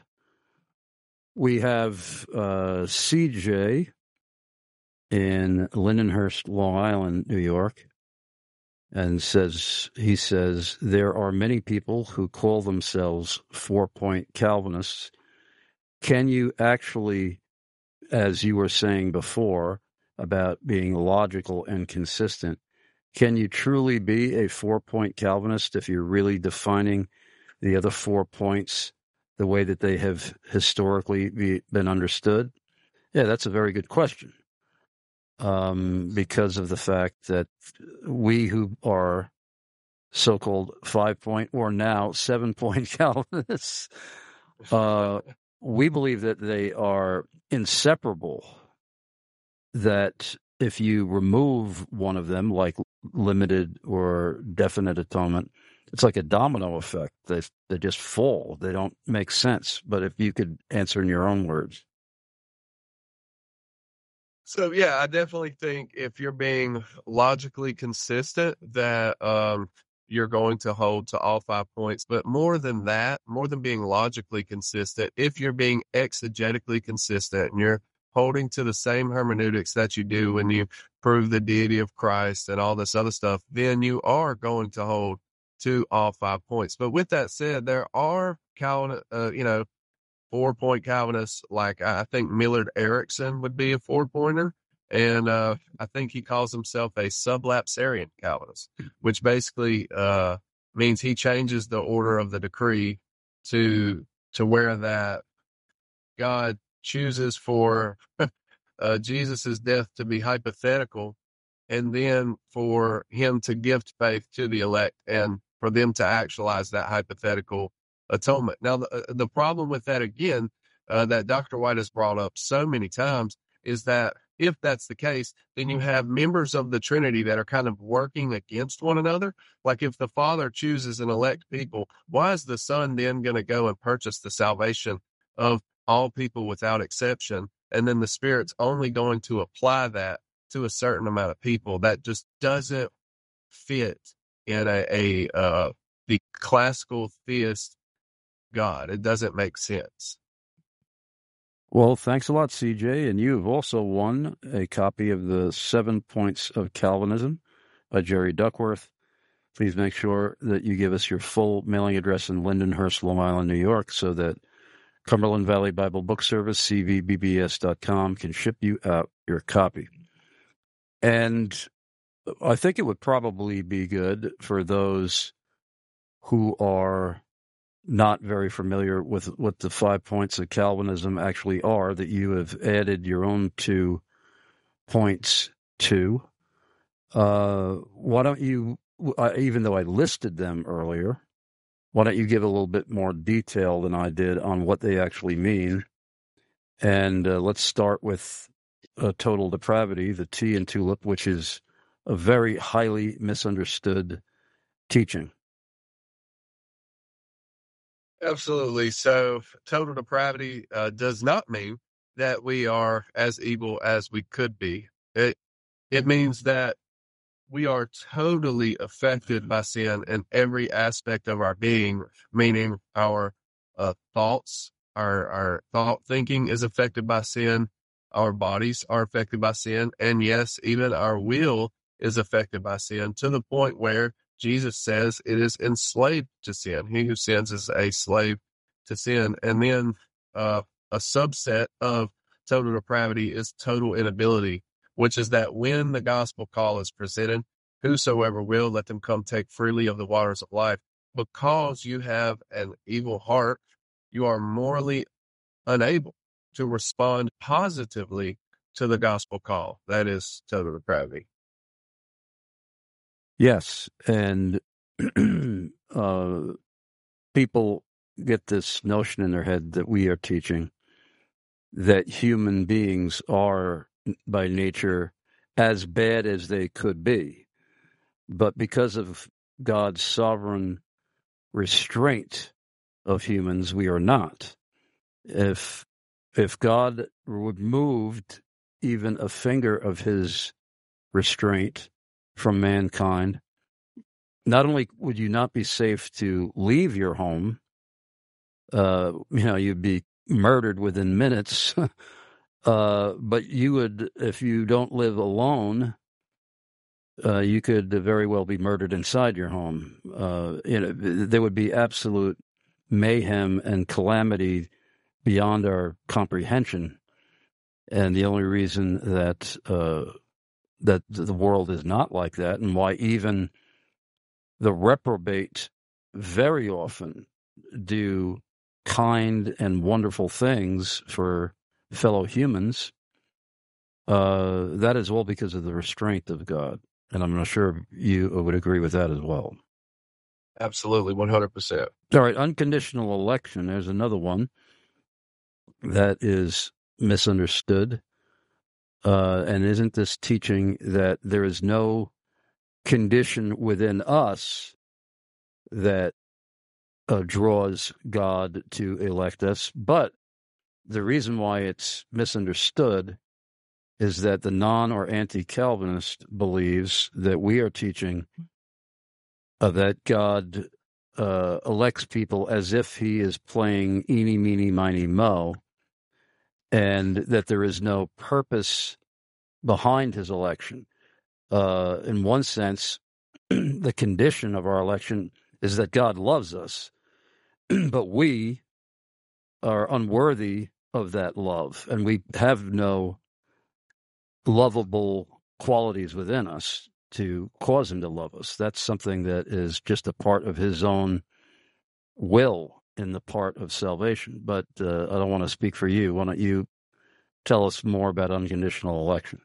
we have CJ in Lindenhurst, Long Island, New York, and he says there are many people who call themselves 4-point Calvinists. Can you actually, as you were saying before about being logical and consistent, can you truly be a 4-point Calvinist if you're really defining the other 4 points the way that they have historically been understood? Yeah, that's a very good question. Because of the fact that we who are so-called 5-point or now 7-point Calvinists, we believe that they are inseparable, that if you remove one of them, like limited or definite atonement, it's like a domino effect. They just fall. They don't make sense. But if you could answer in your own words. So, yeah, I definitely think if you're being logically consistent that you're going to hold to all 5 points. But more than that, more than being logically consistent, if you're being exegetically consistent and you're holding to the same hermeneutics that you do when you prove the deity of Christ and all this other stuff, then you are going to hold to all 5 points. But with that said, there are 4-point Calvinists, like I think Millard Erickson would be a 4-pointer. And I think he calls himself a sublapsarian Calvinist, which basically means he changes the order of the decree to where that God chooses for Jesus' death to be hypothetical, and then for him to gift faith to the elect and for them to actualize that hypothetical atonement. Now, the problem with that, again, that Dr. White has brought up so many times, is that if that's the case, then you have members of the Trinity that are kind of working against one another. Like if the Father chooses and elect people, why is the Son then going to go and purchase the salvation of all people without exception? And then the Spirit's only going to apply that to a certain amount of people. That just doesn't fit in the classical theist God. It doesn't make sense. Well, thanks a lot, CJ. And you have also won a copy of the 7 Points of Calvinism by Jerry Duckworth. Please make sure that you give us your full mailing address in Lindenhurst, Long Island, New York, so that Cumberland Valley Bible Book Service, cvbbs.com, can ship you out your copy. And I think it would probably be good for those who are not very familiar with what the 5 points of Calvinism actually are, that you have added your own 2 points to. Why don't you, even though I listed them earlier, why don't you give a little bit more detail than I did on what they actually mean? And let's start with total depravity, the T in TULIP, which is a very highly misunderstood teaching. Absolutely. So total depravity does not mean that we are as evil as we could be. It means that we are totally affected by sin in every aspect of our being, meaning our thoughts, our thought thinking is affected by sin, our bodies are affected by sin, and yes, even our will is affected by sin, to the point where Jesus says it is enslaved to sin. He who sins is a slave to sin. And then a subset of total depravity is total inability, which is that when the gospel call is presented, whosoever will, let them come take freely of the waters of life. Because you have an evil heart, you are morally unable to respond positively to the gospel call. That is total depravity. Yes, and people get this notion in their head that we are teaching that human beings are by nature as bad as they could be. But because of God's sovereign restraint of humans, we are not. If God removed even a finger of his restraint from mankind, not only would you not be safe to leave your home, you'd be murdered within minutes, but you would, if you don't live alone, you could very well be murdered inside your home. There would be absolute mayhem and calamity beyond our comprehension. And the only reason that the world is not like that, and why even the reprobate very often do kind and wonderful things for fellow humans, that is all because of the restraint of God. And I'm not sure you would agree with that as well. Absolutely, 100%. All right, unconditional election. There's another one that is misunderstood. And isn't this teaching that there is no condition within us that draws God to elect us? But the reason why it's misunderstood is that the non or anti-Calvinist believes that we are teaching that God elects people as if he is playing eeny, meeny, miny, mo, and that there is no purpose behind his election. In one sense, the condition of our election is that God loves us, but we are unworthy of that love, and we have no lovable qualities within us to cause him to love us. That's something that is just a part of his own will in the part of salvation. But I don't want to speak for you. Why don't you tell us more about unconditional election?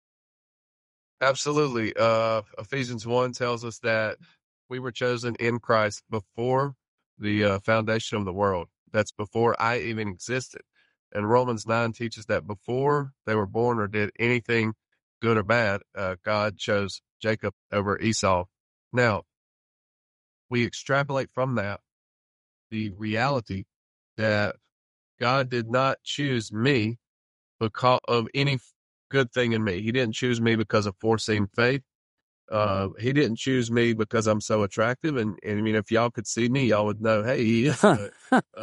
Absolutely. Ephesians 1 tells us that we were chosen in Christ before the foundation of the world. That's before I even existed. And Romans 9 teaches that before they were born or did anything good or bad, God chose Jacob over Esau. Now, we extrapolate from that the reality that God did not choose me because of any good thing in me. He didn't choose me because of foreseen faith. He didn't choose me because I'm so attractive. And I mean, if y'all could see me, y'all would know, hey, he is good.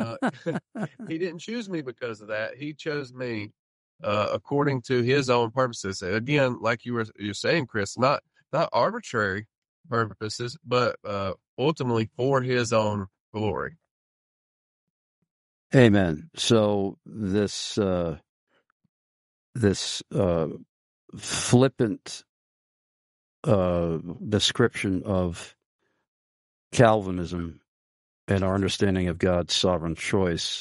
He didn't choose me because of that. He chose me according to his own purposes. And again, like you're saying, Chris, not arbitrary purposes, but ultimately for his own glory. Amen. So this flippant description of Calvinism and our understanding of God's sovereign choice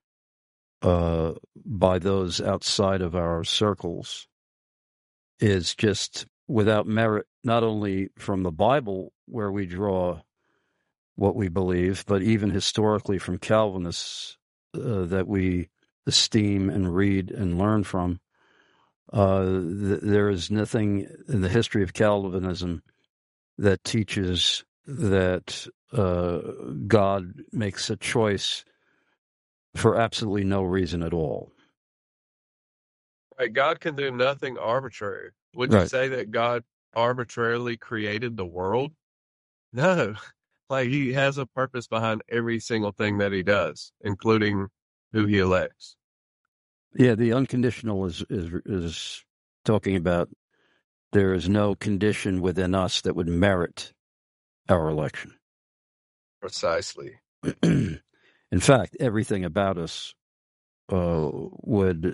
by those outside of our circles is just without merit, not only from the Bible, where we draw what we believe, but even historically from Calvinists that we esteem and read and learn from. There is nothing in the history of Calvinism that teaches that God makes a choice for absolutely no reason at all. Right, God can do nothing arbitrary. Would you say that God arbitrarily created the world? No. Like, he has a purpose behind every single thing that he does, including who he elects. Yeah, the unconditional is talking about there is no condition within us that would merit our election. Precisely. In fact, everything about us would,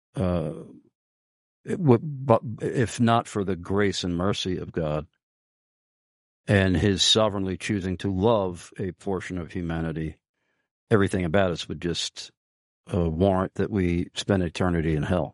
but if not for the grace and mercy of God and his sovereignly choosing to love a portion of humanity, everything about us would just warrant that we spend eternity in hell.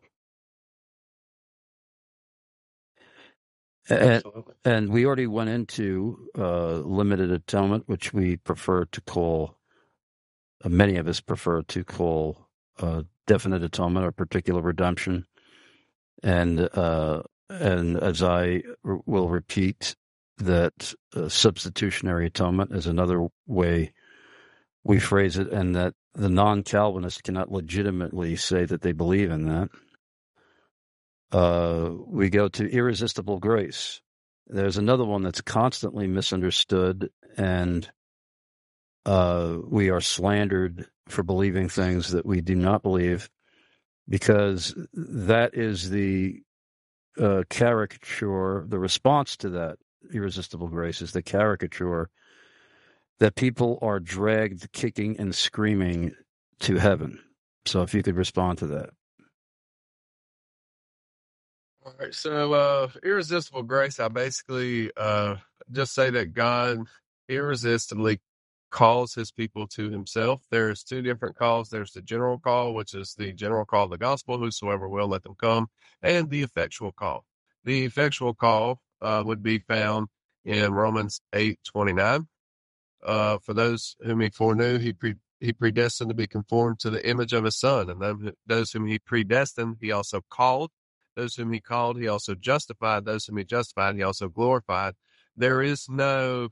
And we already went into limited atonement, which we prefer to call, many of us prefer to call definite atonement or particular redemption. And as I will repeat, that substitutionary atonement is another way we phrase it, and that the non-Calvinist cannot legitimately say that they believe in that. We go to irresistible grace. There's another one that's constantly misunderstood, and we are slandered for believing things that we do not believe, because that is the caricature. The response to that irresistible grace is the caricature that people are dragged kicking and screaming to heaven. So if you could respond to that. All right, so irresistible grace, I basically just say that God irresistibly calls his people to himself. There's two different calls. There's the general call, which is the general call of the gospel, whosoever will, let them come, and the effectual call. The effectual call would be found in Romans 8:29. For those whom he foreknew, he predestined to be conformed to the image of his Son, and those whom he predestined, he also called. Those whom he called, he also justified. Those whom he justified, he also glorified. There is no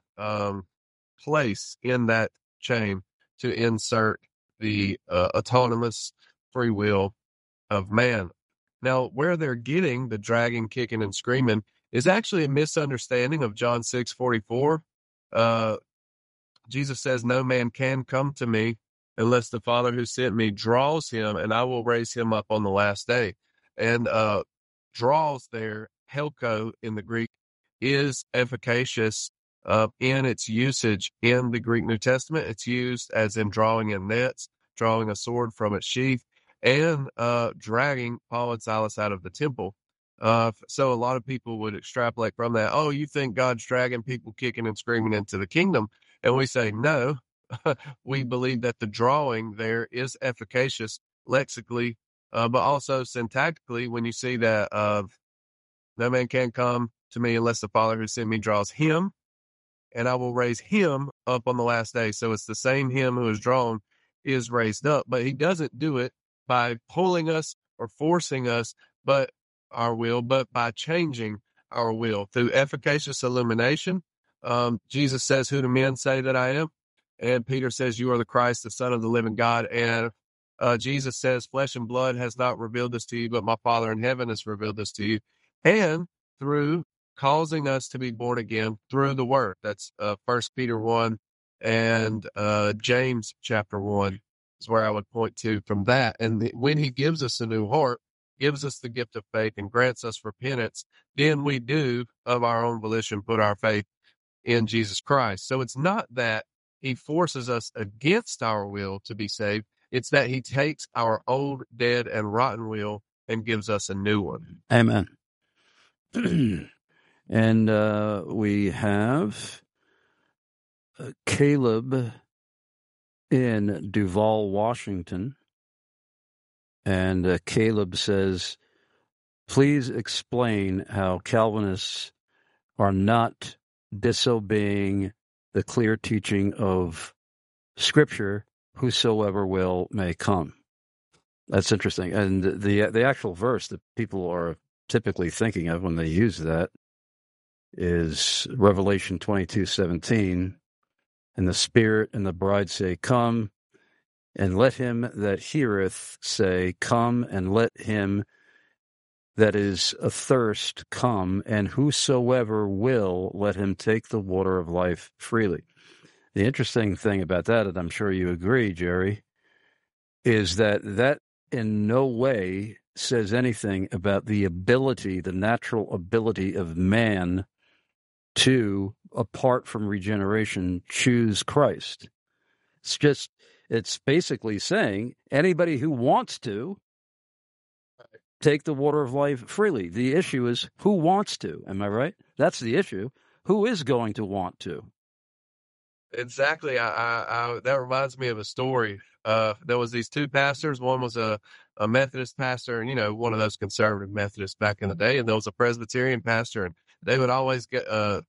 place in that chain to insert the autonomous free will of man. Now, where they're getting the dragging, kicking, and screaming is actually a misunderstanding of John 6:44. Jesus says, "No man can come to me unless the Father who sent me draws him, and I will raise him up on the last day." And draws there, helko in the Greek, is efficacious in its usage in the Greek New Testament. It's used as in drawing in nets, drawing a sword from its sheath, and dragging Paul and Silas out of the temple. So a lot of people would extrapolate from that, oh, you think God's dragging people kicking and screaming into the kingdom? And we say, no, we believe that the drawing there is efficacious lexically, but also syntactically, when you see that no man can come to me unless the Father who sent me draws him, and I will raise him up on the last day. So it's the same him who is drawn is raised up, but he doesn't do it by pulling us or forcing us, but our will, but by changing our will through efficacious illumination. Jesus says, "Who do men say that I am?" And Peter says, "You are the Christ, the Son of the living God." And Jesus says, "Flesh and blood has not revealed this to you, but my Father in heaven has revealed this to you." And through causing us to be born again through the word. That's 1 Peter 1 and James chapter 1 is where I would point to from that. And when he gives us a new heart, gives us the gift of faith and grants us repentance, then we do of our own volition put our faith in Jesus Christ. So it's not that he forces us against our will to be saved. It's that he takes our old, dead, and rotten will and gives us a new one. Amen. And we have Caleb in Duval, Washington. And Caleb says, please explain how Calvinists are not disobeying the clear teaching of Scripture, whosoever will may come. That's interesting. And the actual verse that people are typically thinking of when they use that is Revelation 22:17. And the Spirit and the bride say, come, and let him that heareth say, come, and let him that is athirst come, and whosoever will, let him take the water of life freely. The interesting thing about that, and I'm sure you agree, Jerry, is that in no way says anything about the ability, the natural ability of man to, apart from regeneration, choose Christ. It's basically saying anybody who wants to take the water of life freely. The issue is who wants to. Am I right? That's the issue. Who is going to want to? Exactly. That reminds me of a story. There was these two pastors. One was a Methodist pastor, and one of those conservative Methodists back in the day, and there was a Presbyterian pastor, and they would always get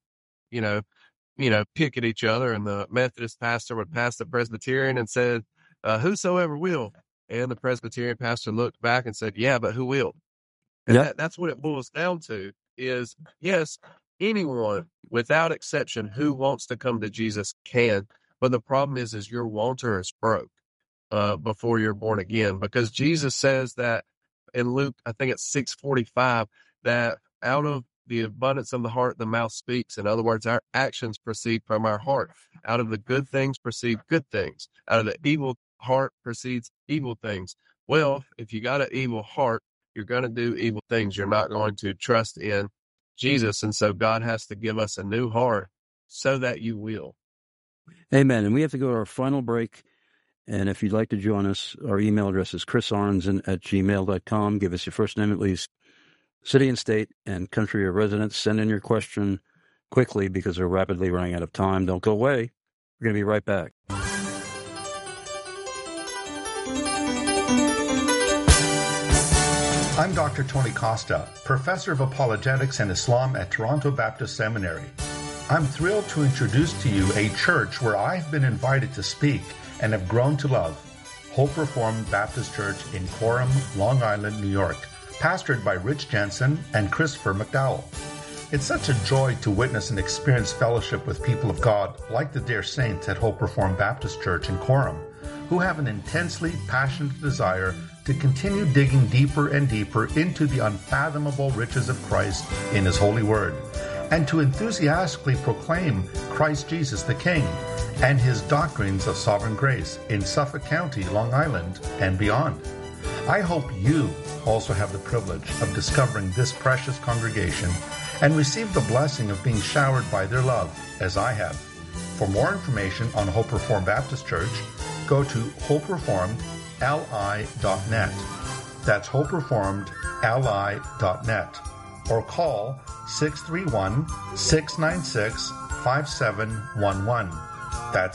pick at each other, and the Methodist pastor would pass the Presbyterian and said, whosoever will. And the Presbyterian pastor looked back and said, yeah, but who will? And that's what it boils down to is, yes, anyone without exception who wants to come to Jesus can, But the problem is your water is broke before you're born again, because Jesus says that in Luke, I think it's 6:45, that out of the abundance of the heart, the mouth speaks. In other words, our actions proceed from our heart. Out of the good things proceed good things. Out of the evil heart proceeds evil things. Well, if you got an evil heart, you're going to do evil things. You're not going to trust in Jesus. And so God has to give us a new heart so that you will. Amen. And we have to go to our final break. And if you'd like to join us, our email address is chrisarnson@gmail.com. Give us your first name, at least, city and state, and country of residence. Send in your question quickly because we're rapidly running out of time. Don't go away. We're going to be right back. I'm Dr. Tony Costa, Professor of Apologetics and Islam at Toronto Baptist Seminary. I'm thrilled to introduce to you a church where I've been invited to speak and have grown to love, Hope Reformed Baptist Church in Coram, Long Island, New York, pastored by Rich Jensen and Christopher McDowell. It's such a joy to witness and experience fellowship with people of God like the dear saints at Hope Reformed Baptist Church in Coram, who have an intensely passionate desire to continue digging deeper and deeper into the unfathomable riches of Christ in His holy word, and to enthusiastically proclaim Christ Jesus the King and His doctrines of sovereign grace in Suffolk County, Long Island, and beyond. I hope you also have the privilege of discovering this precious congregation and receive the blessing of being showered by their love, as I have. For more information on Hope Reformed Baptist Church, go to hopereformedli.net. That's hopereformedli.net. Or call 631-696-5711. That's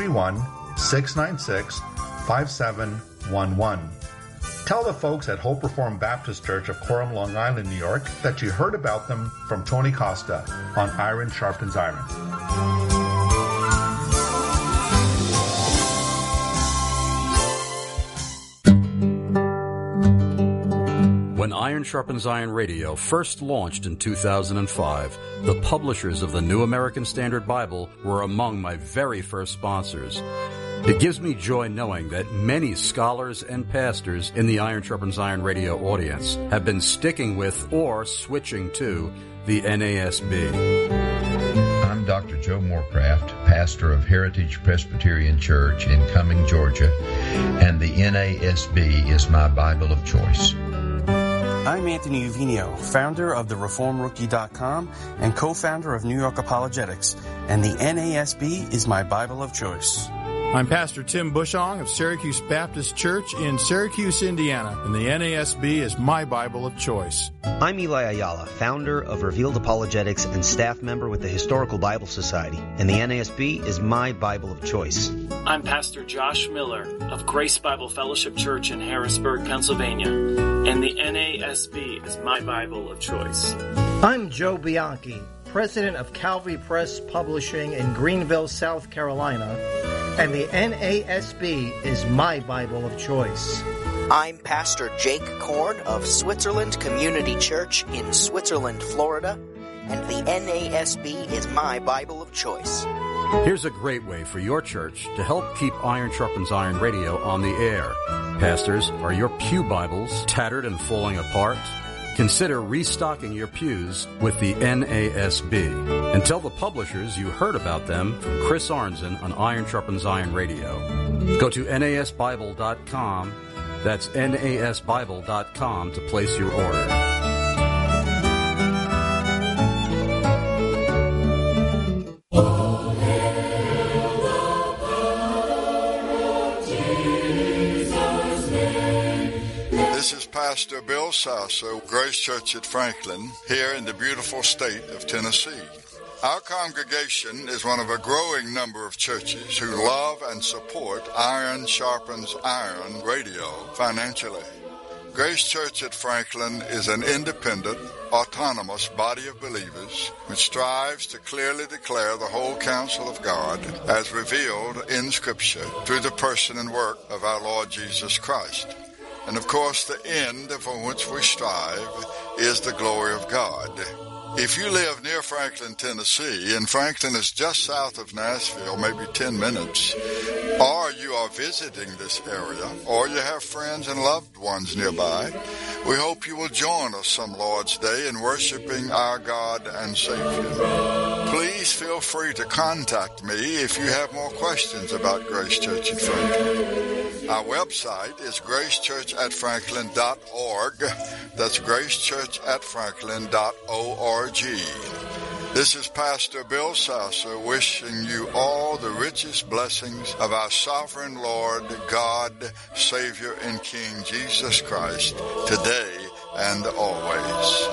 631-696-5711. Tell the folks at Hope Reformed Baptist Church of Coram, Long Island, New York, that you heard about them from Tony Costa on Iron Sharpens Iron. When Iron Sharpens Iron Radio first launched in 2005, the publishers of the New American Standard Bible were among my very first sponsors. It gives me joy knowing that many scholars and pastors in the Iron Sharpens Iron Radio audience have been sticking with or switching to the NASB. I'm Dr. Joe Morecraft, pastor of Heritage Presbyterian Church in Cumming, Georgia, and the NASB is my Bible of choice. I'm Anthony Uvinio, founder of TheReformRookie.com and co-founder of New York Apologetics, and the NASB is my Bible of choice. I'm Pastor Tim Bushong of Syracuse Baptist Church in Syracuse, Indiana, and the NASB is my Bible of choice. I'm Eli Ayala, founder of Revealed Apologetics and staff member with the Historical Bible Society, and the NASB is my Bible of choice. I'm Pastor Josh Miller of Grace Bible Fellowship Church in Harrisburg, Pennsylvania, and the NASB is my Bible of choice. I'm Joe Bianchi, president of Calvary Press Publishing in Greenville, South Carolina, and the NASB is my Bible of choice. I'm Pastor Jake Korn of Switzerland Community Church in Switzerland, Florida, and the NASB is my Bible of choice. Here's a great way for your church to help keep Iron Sharpens Iron Radio on the air. Pastors, are your pew Bibles tattered and falling apart? Consider restocking your pews with the NASB. And tell the publishers you heard about them from Chris Arnzen on Iron Sharpens Iron Radio. Go to NASBible.com. That's NASBible.com to place your order. This is Pastor Bill Sasso, Grace Church at Franklin, here in the beautiful state of Tennessee. Our congregation is one of a growing number of churches who love and support Iron Sharpens Iron Radio financially. Grace Church at Franklin is an independent, autonomous body of believers which strives to clearly declare the whole counsel of God as revealed in Scripture through the person and work of our Lord Jesus Christ. And of course, the end for which we strive is the glory of God. If you live near Franklin, Tennessee, and Franklin is just south of Nashville, maybe 10 minutes, or you are visiting this area, or you have friends and loved ones nearby, we hope you will join us some Lord's Day in worshiping our God and Savior. Please feel free to contact me if you have more questions about Grace Church in Franklin. Our website is gracechurchatfranklin.org. That's gracechurchatfranklin.org. This is Pastor Bill Sasser wishing you all the richest blessings of our sovereign Lord, God, Savior, and King Jesus Christ, today and always.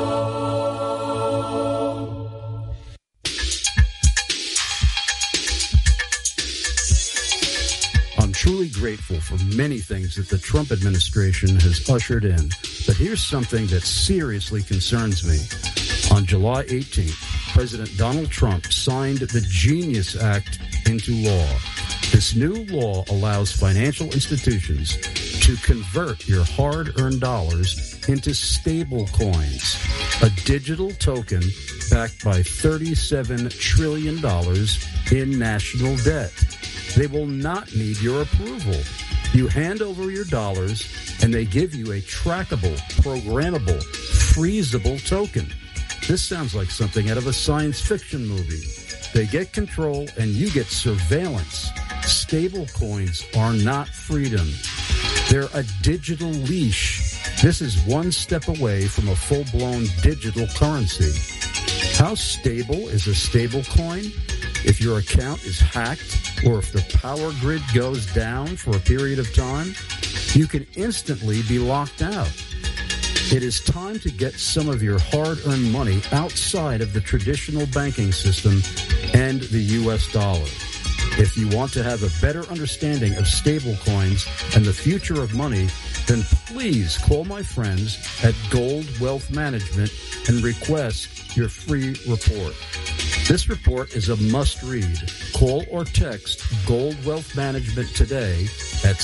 I'm truly grateful for many things that the Trump administration has ushered in, but here's something that seriously concerns me. On July 18th, President Donald Trump signed the Genius Act into law. This new law allows financial institutions to convert your hard-earned dollars into stable coins, a digital token backed by $37 trillion in national debt. They will not need your approval. You hand over your dollars, and they give you a trackable, programmable, freezable token. This sounds like something out of a science fiction movie. They get control, and you get surveillance. Stable coins are not freedom. They're a digital leash. This is one step away from a full-blown digital currency. How stable is a stable coin? If your account is hacked, or if the power grid goes down for a period of time, you can instantly be locked out. It is time to get some of your hard-earned money outside of the traditional banking system and the U.S. dollar. If you want to have a better understanding of stablecoins and the future of money, then please call my friends at Gold Wealth Management and request your free report. This report is a must-read. Call or text Gold Wealth Management today at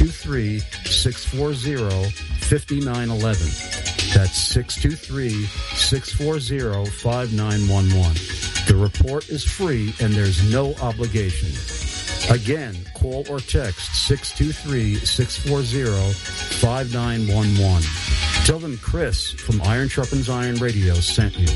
623-640-5911. That's 623-640-5911. The report is free and there's no obligation. Again, call or text 623-640-5911. Tell them Chris from Iron Sharpens Iron Radio sent you.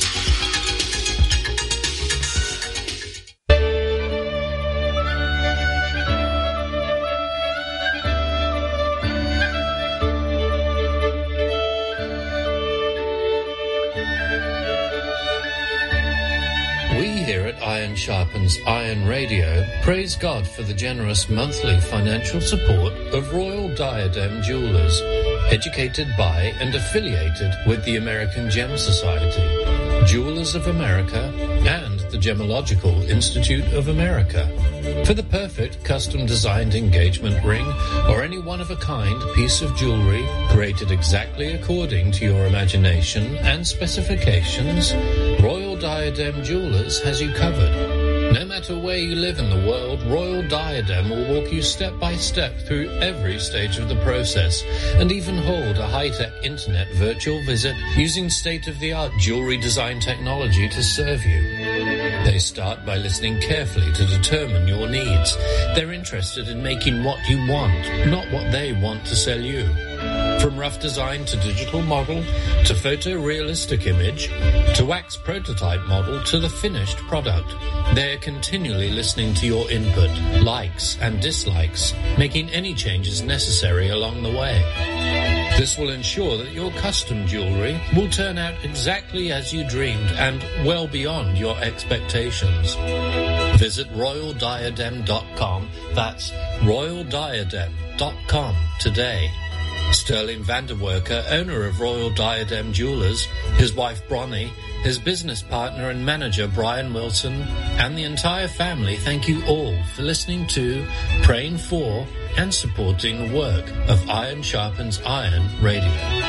Iron Sharpens Iron Radio praise God for the generous monthly financial support of Royal Diadem Jewelers, educated by and affiliated with the American Gem Society, Jewelers of America, and the Gemological Institute of America. For the perfect custom-designed engagement ring or any one-of-a-kind piece of jewelry created exactly according to your imagination and specifications, Royal Diadem Jewelers has you covered. No matter where you live in the world, Royal Diadem will walk you step by step through every stage of the process and even hold a high-tech internet virtual visit using state-of-the-art jewelry design technology to serve you. They start by listening carefully to determine your needs. They're interested in making what you want, not what they want to sell you. From rough design to digital model, to photorealistic image, to wax prototype model, to the finished product, they're continually listening to your input, likes and dislikes, making any changes necessary along the way. This will ensure that your custom jewelry will turn out exactly as you dreamed and well beyond your expectations. Visit royaldiadem.com. That's royaldiadem.com today. Sterling Vanderwerker, owner of Royal Diadem Jewelers, his wife Bronnie, his business partner and manager Brian Wilson, and the entire family thank you all for listening to, praying for, and supporting the work of Iron Sharpens Iron Radio.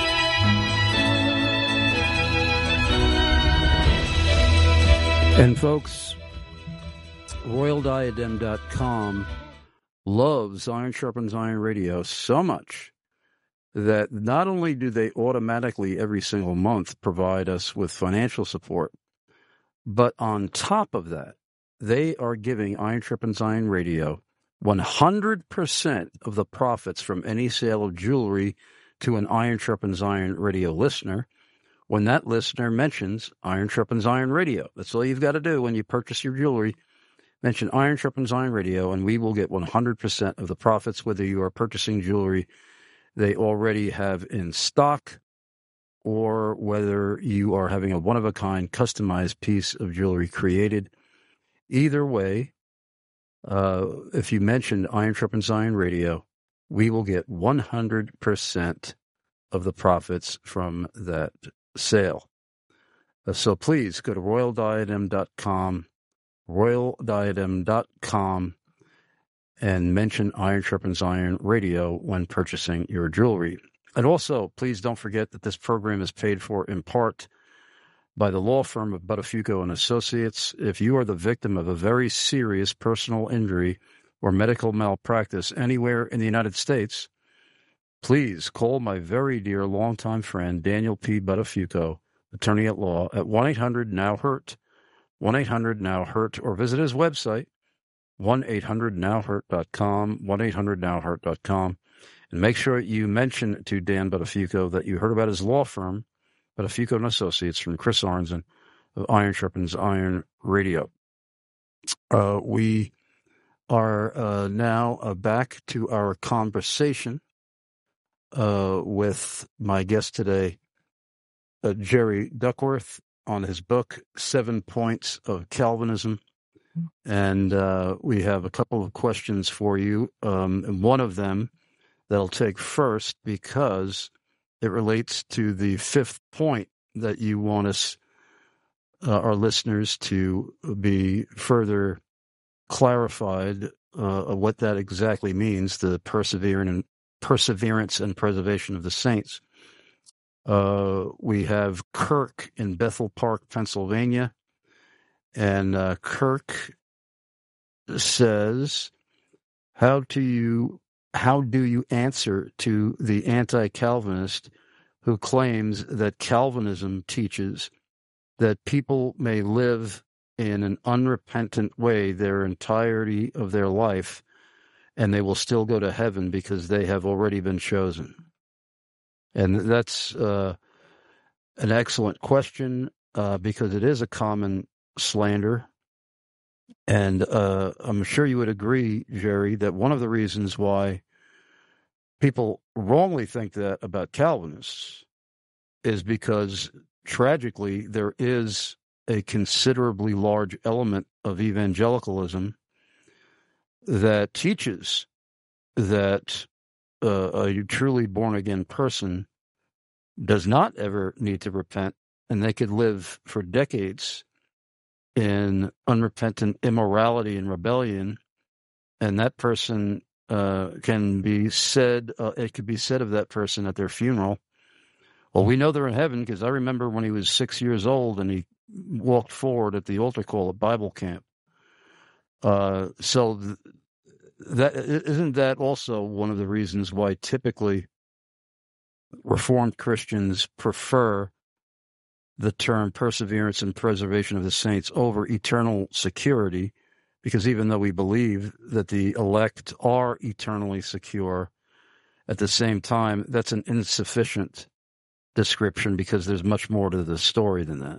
And folks, RoyalDiadem.com loves Iron Sharpens Iron Radio so much that not only do they automatically every single month provide us with financial support, but on top of that, they are giving Iron Sharpens Iron Radio 100% of the profits from any sale of jewelry to an Iron Sharpens Iron Radio listener when that listener mentions Iron Sharpens Iron Radio. That's all you've got to do when you purchase your jewelry. Mention Iron Sharpens Iron Radio, and we will get 100% of the profits, whether you are purchasing jewelry they already have in stock or whether you are having a one-of-a-kind customized piece of jewelry created. Either way, if you mention Iron Sharpens Iron Radio, we will get 100% of the profits from that sale. So please go to royaldiadem.com, royaldiadem.com, and mention Iron Sharpens Iron Radio when purchasing your jewelry. And also, please don't forget that this program is paid for in part by the law firm of Buttafuoco and Associates. If you are the victim of a very serious personal injury or medical malpractice anywhere in the United States, please call my very dear longtime friend, Daniel P. Buttafuoco, attorney at law, at 1-800-NOW-HURT, 1-800-NOW-HURT, or visit his website, 1-800-NOW-HURT.com, 1-800-NOW-HURT.com. And make sure you mention to Dan Buttafuoco that you heard about his law firm, Buttafuoco and Associates, from Chris Arnzen of Iron Sharpens Iron Radio. We are now back to our conversation with my guest today, Jerry Duckworth, on his book, 7 Points of Calvinism. And we have a couple of questions for you. And one of them that I'll take first because it relates to the fifth point that you want us, our listeners, to be further clarified of what that exactly means, the perseverance and preservation of the saints. We have Kirk in Bethel Park, Pennsylvania. And Kirk says, how do you answer to the anti-Calvinist who claims that Calvinism teaches that people may live in an unrepentant way their entirety of their life and they will still go to heaven because they have already been chosen? And that's an excellent question because it is a common slander. And I'm sure you would agree, Jerry, that one of the reasons why people wrongly think that about Calvinists is because, tragically, there is a considerably large element of evangelicalism that teaches that a truly born-again person does not ever need to repent, and they could live for decades in unrepentant immorality and rebellion, and that person can be said, it could be said of that person at their funeral, well, we know they're in heaven because I remember when he was 6 years old and he walked forward at the altar call at Bible camp. So that isn't that also one of the reasons why typically Reformed Christians prefer the term perseverance and preservation of the saints over eternal security, because even though we believe that the elect are eternally secure, at the same time, that's an insufficient description because there's much more to the story than that.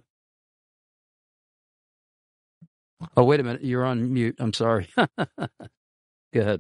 Oh, wait a minute. You're on mute. I'm sorry. Go ahead.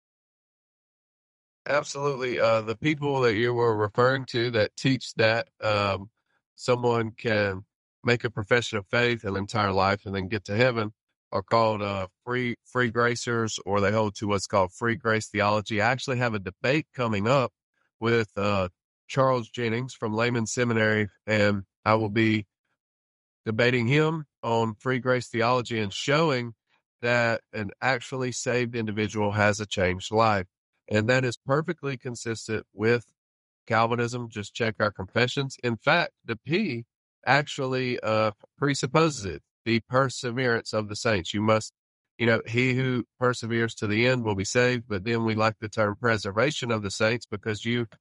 Absolutely. The people that you were referring to that teach that someone can make a profession of faith an entire life and then get to heaven are called free gracers, or they hold to what's called free grace theology. I actually have a debate coming up with Charles Jennings from Layman Seminary, and I will be debating him on free grace theology and showing that an actually saved individual has a changed life. And that is perfectly consistent with Calvinism. Just check our confessions. In fact, the P actually presupposes it, the perseverance of the saints. You must, he who perseveres to the end will be saved. But then we like the term preservation of the saints because you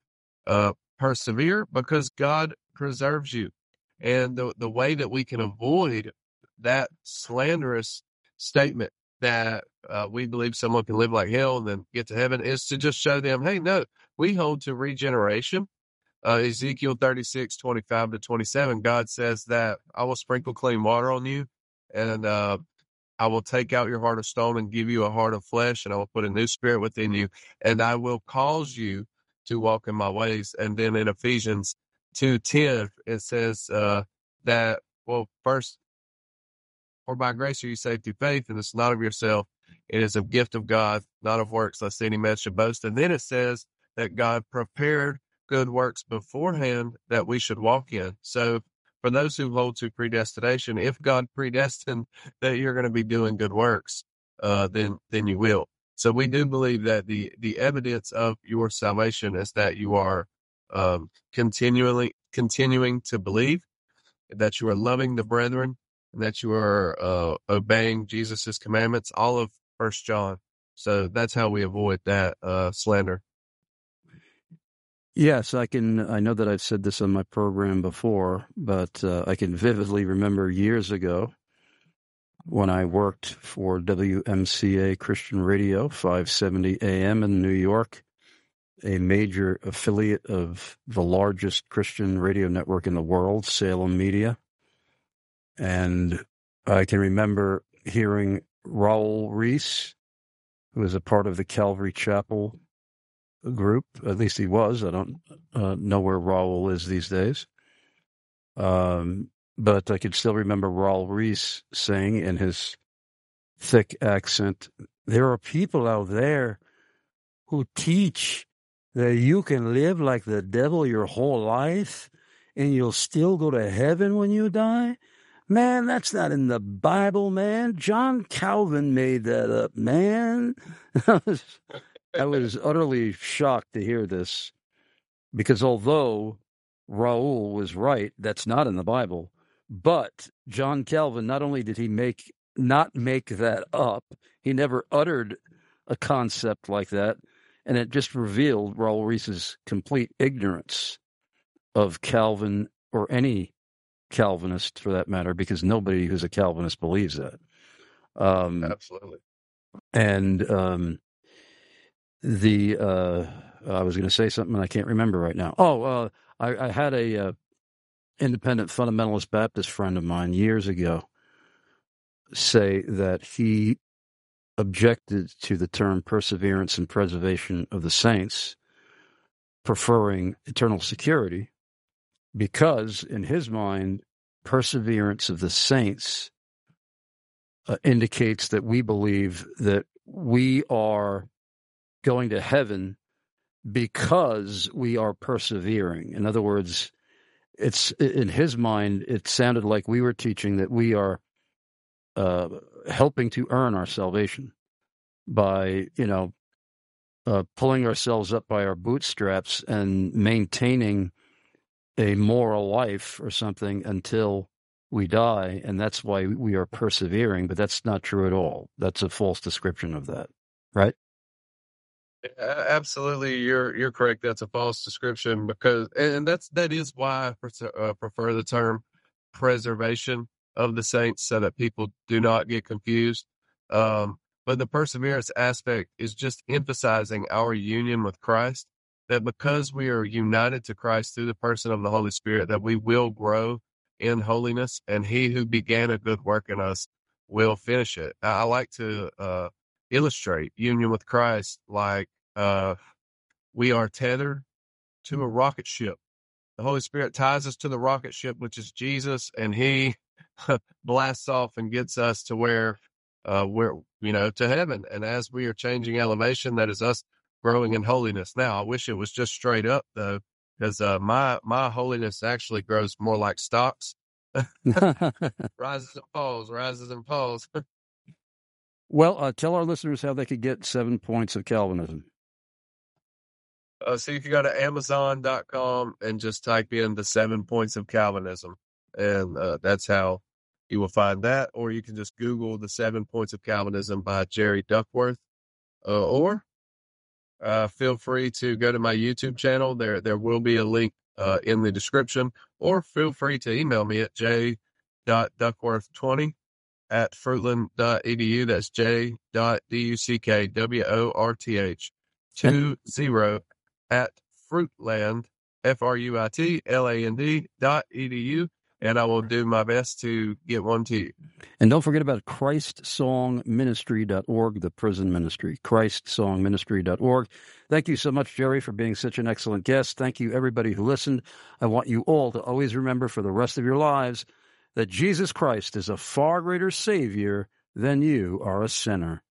persevere because God preserves you. And the way that we can avoid that slanderous statement that we believe someone can live like hell and then get to heaven is to just show them, hey, no, we hold to regeneration. Ezekiel 36:25-27, God says that I will sprinkle clean water on you, and I will take out your heart of stone and give you a heart of flesh, and I will put a new spirit within you, and I will cause you to walk in my ways. And then in Ephesians 2:10, it says that, well, first, for by grace are you saved through faith, and it's not of yourself. It is a gift of God, not of works, lest any man should boast. And then it says that God prepared good works beforehand that we should walk in. So for those who hold to predestination, if God predestined that you're going to be doing good works, then you will. So we do believe that the evidence of your salvation is that you are continuing to believe, that you are loving the brethren, and that you are obeying Jesus's commandments, all of 1 John. So that's how we avoid that slander. Yes, I know that I've said this on my program before, but I can vividly remember years ago when I worked for WMCA Christian Radio, 570 AM in New York, a major affiliate of the largest Christian radio network in the world, Salem Media. And I can remember hearing Raul Reese, who was a part of the Calvary Chapel group. At least he was. I don't know where Raul is these days. But I can still remember Raul Reese saying in his thick accent, there are people out there who teach that you can live like the devil your whole life and you'll still go to heaven when you die. Man, that's not in the Bible, man. John Calvin made that up, man. I was utterly shocked to hear this, because although Raul was right, that's not in the Bible, but John Calvin, not only did he not make that up, he never uttered a concept like that, and it just revealed Raul Reese's complete ignorance of Calvin, or any Calvinist for that matter, because nobody who's a Calvinist believes that. Absolutely. And I was going to say something and I can't remember right now. I had a independent fundamentalist Baptist friend of mine years ago say that he objected to the term perseverance and preservation of the saints, preferring eternal security, because in his mind, perseverance of the saints indicates that we believe that we are going to heaven because we are persevering. In other words, it's in his mind, it sounded like we were teaching that we are helping to earn our salvation by, pulling ourselves up by our bootstraps and maintaining a moral life or something until we die, and that's why we are persevering. But that's not true at all. That's a false description of that, right? Absolutely, you're correct. That's a false description, that is why I prefer the term preservation of the saints, so that people do not get confused. But the perseverance aspect is just emphasizing our union with Christ, that because we are united to Christ through the person of the Holy Spirit, that we will grow in holiness, and he who began a good work in us will finish it. I like to illustrate union with Christ like we are tethered to a rocket ship. The Holy Spirit ties us to the rocket ship, which is Jesus, and he blasts off and gets us to where we're, to heaven. And as we are changing elevation, that is us growing in holiness. Now, I wish it was just straight up, though, because my holiness actually grows more like stocks. Rises and falls. Well, tell our listeners how they could get 7 points of Calvinism. So if you go to Amazon.com and just type in the 7 points of Calvinism, and that's how you will find that. Or you can just Google the 7 points of Calvinism by Jerry Duckworth, or feel free to go to my YouTube channel. There will be a link in the description, or feel free to email me at j.duckworth20@fruitland.edu. That's j.duckworth20@fruitland, FRUITLAND.edu, and I will do my best to get one to you. And don't forget about ChristSongMinistry.org, the prison ministry, ChristSongMinistry.org. Thank you so much, Jerry, for being such an excellent guest. Thank you, everybody who listened. I want you all to always remember for the rest of your lives that Jesus Christ is a far greater Savior than you are a sinner.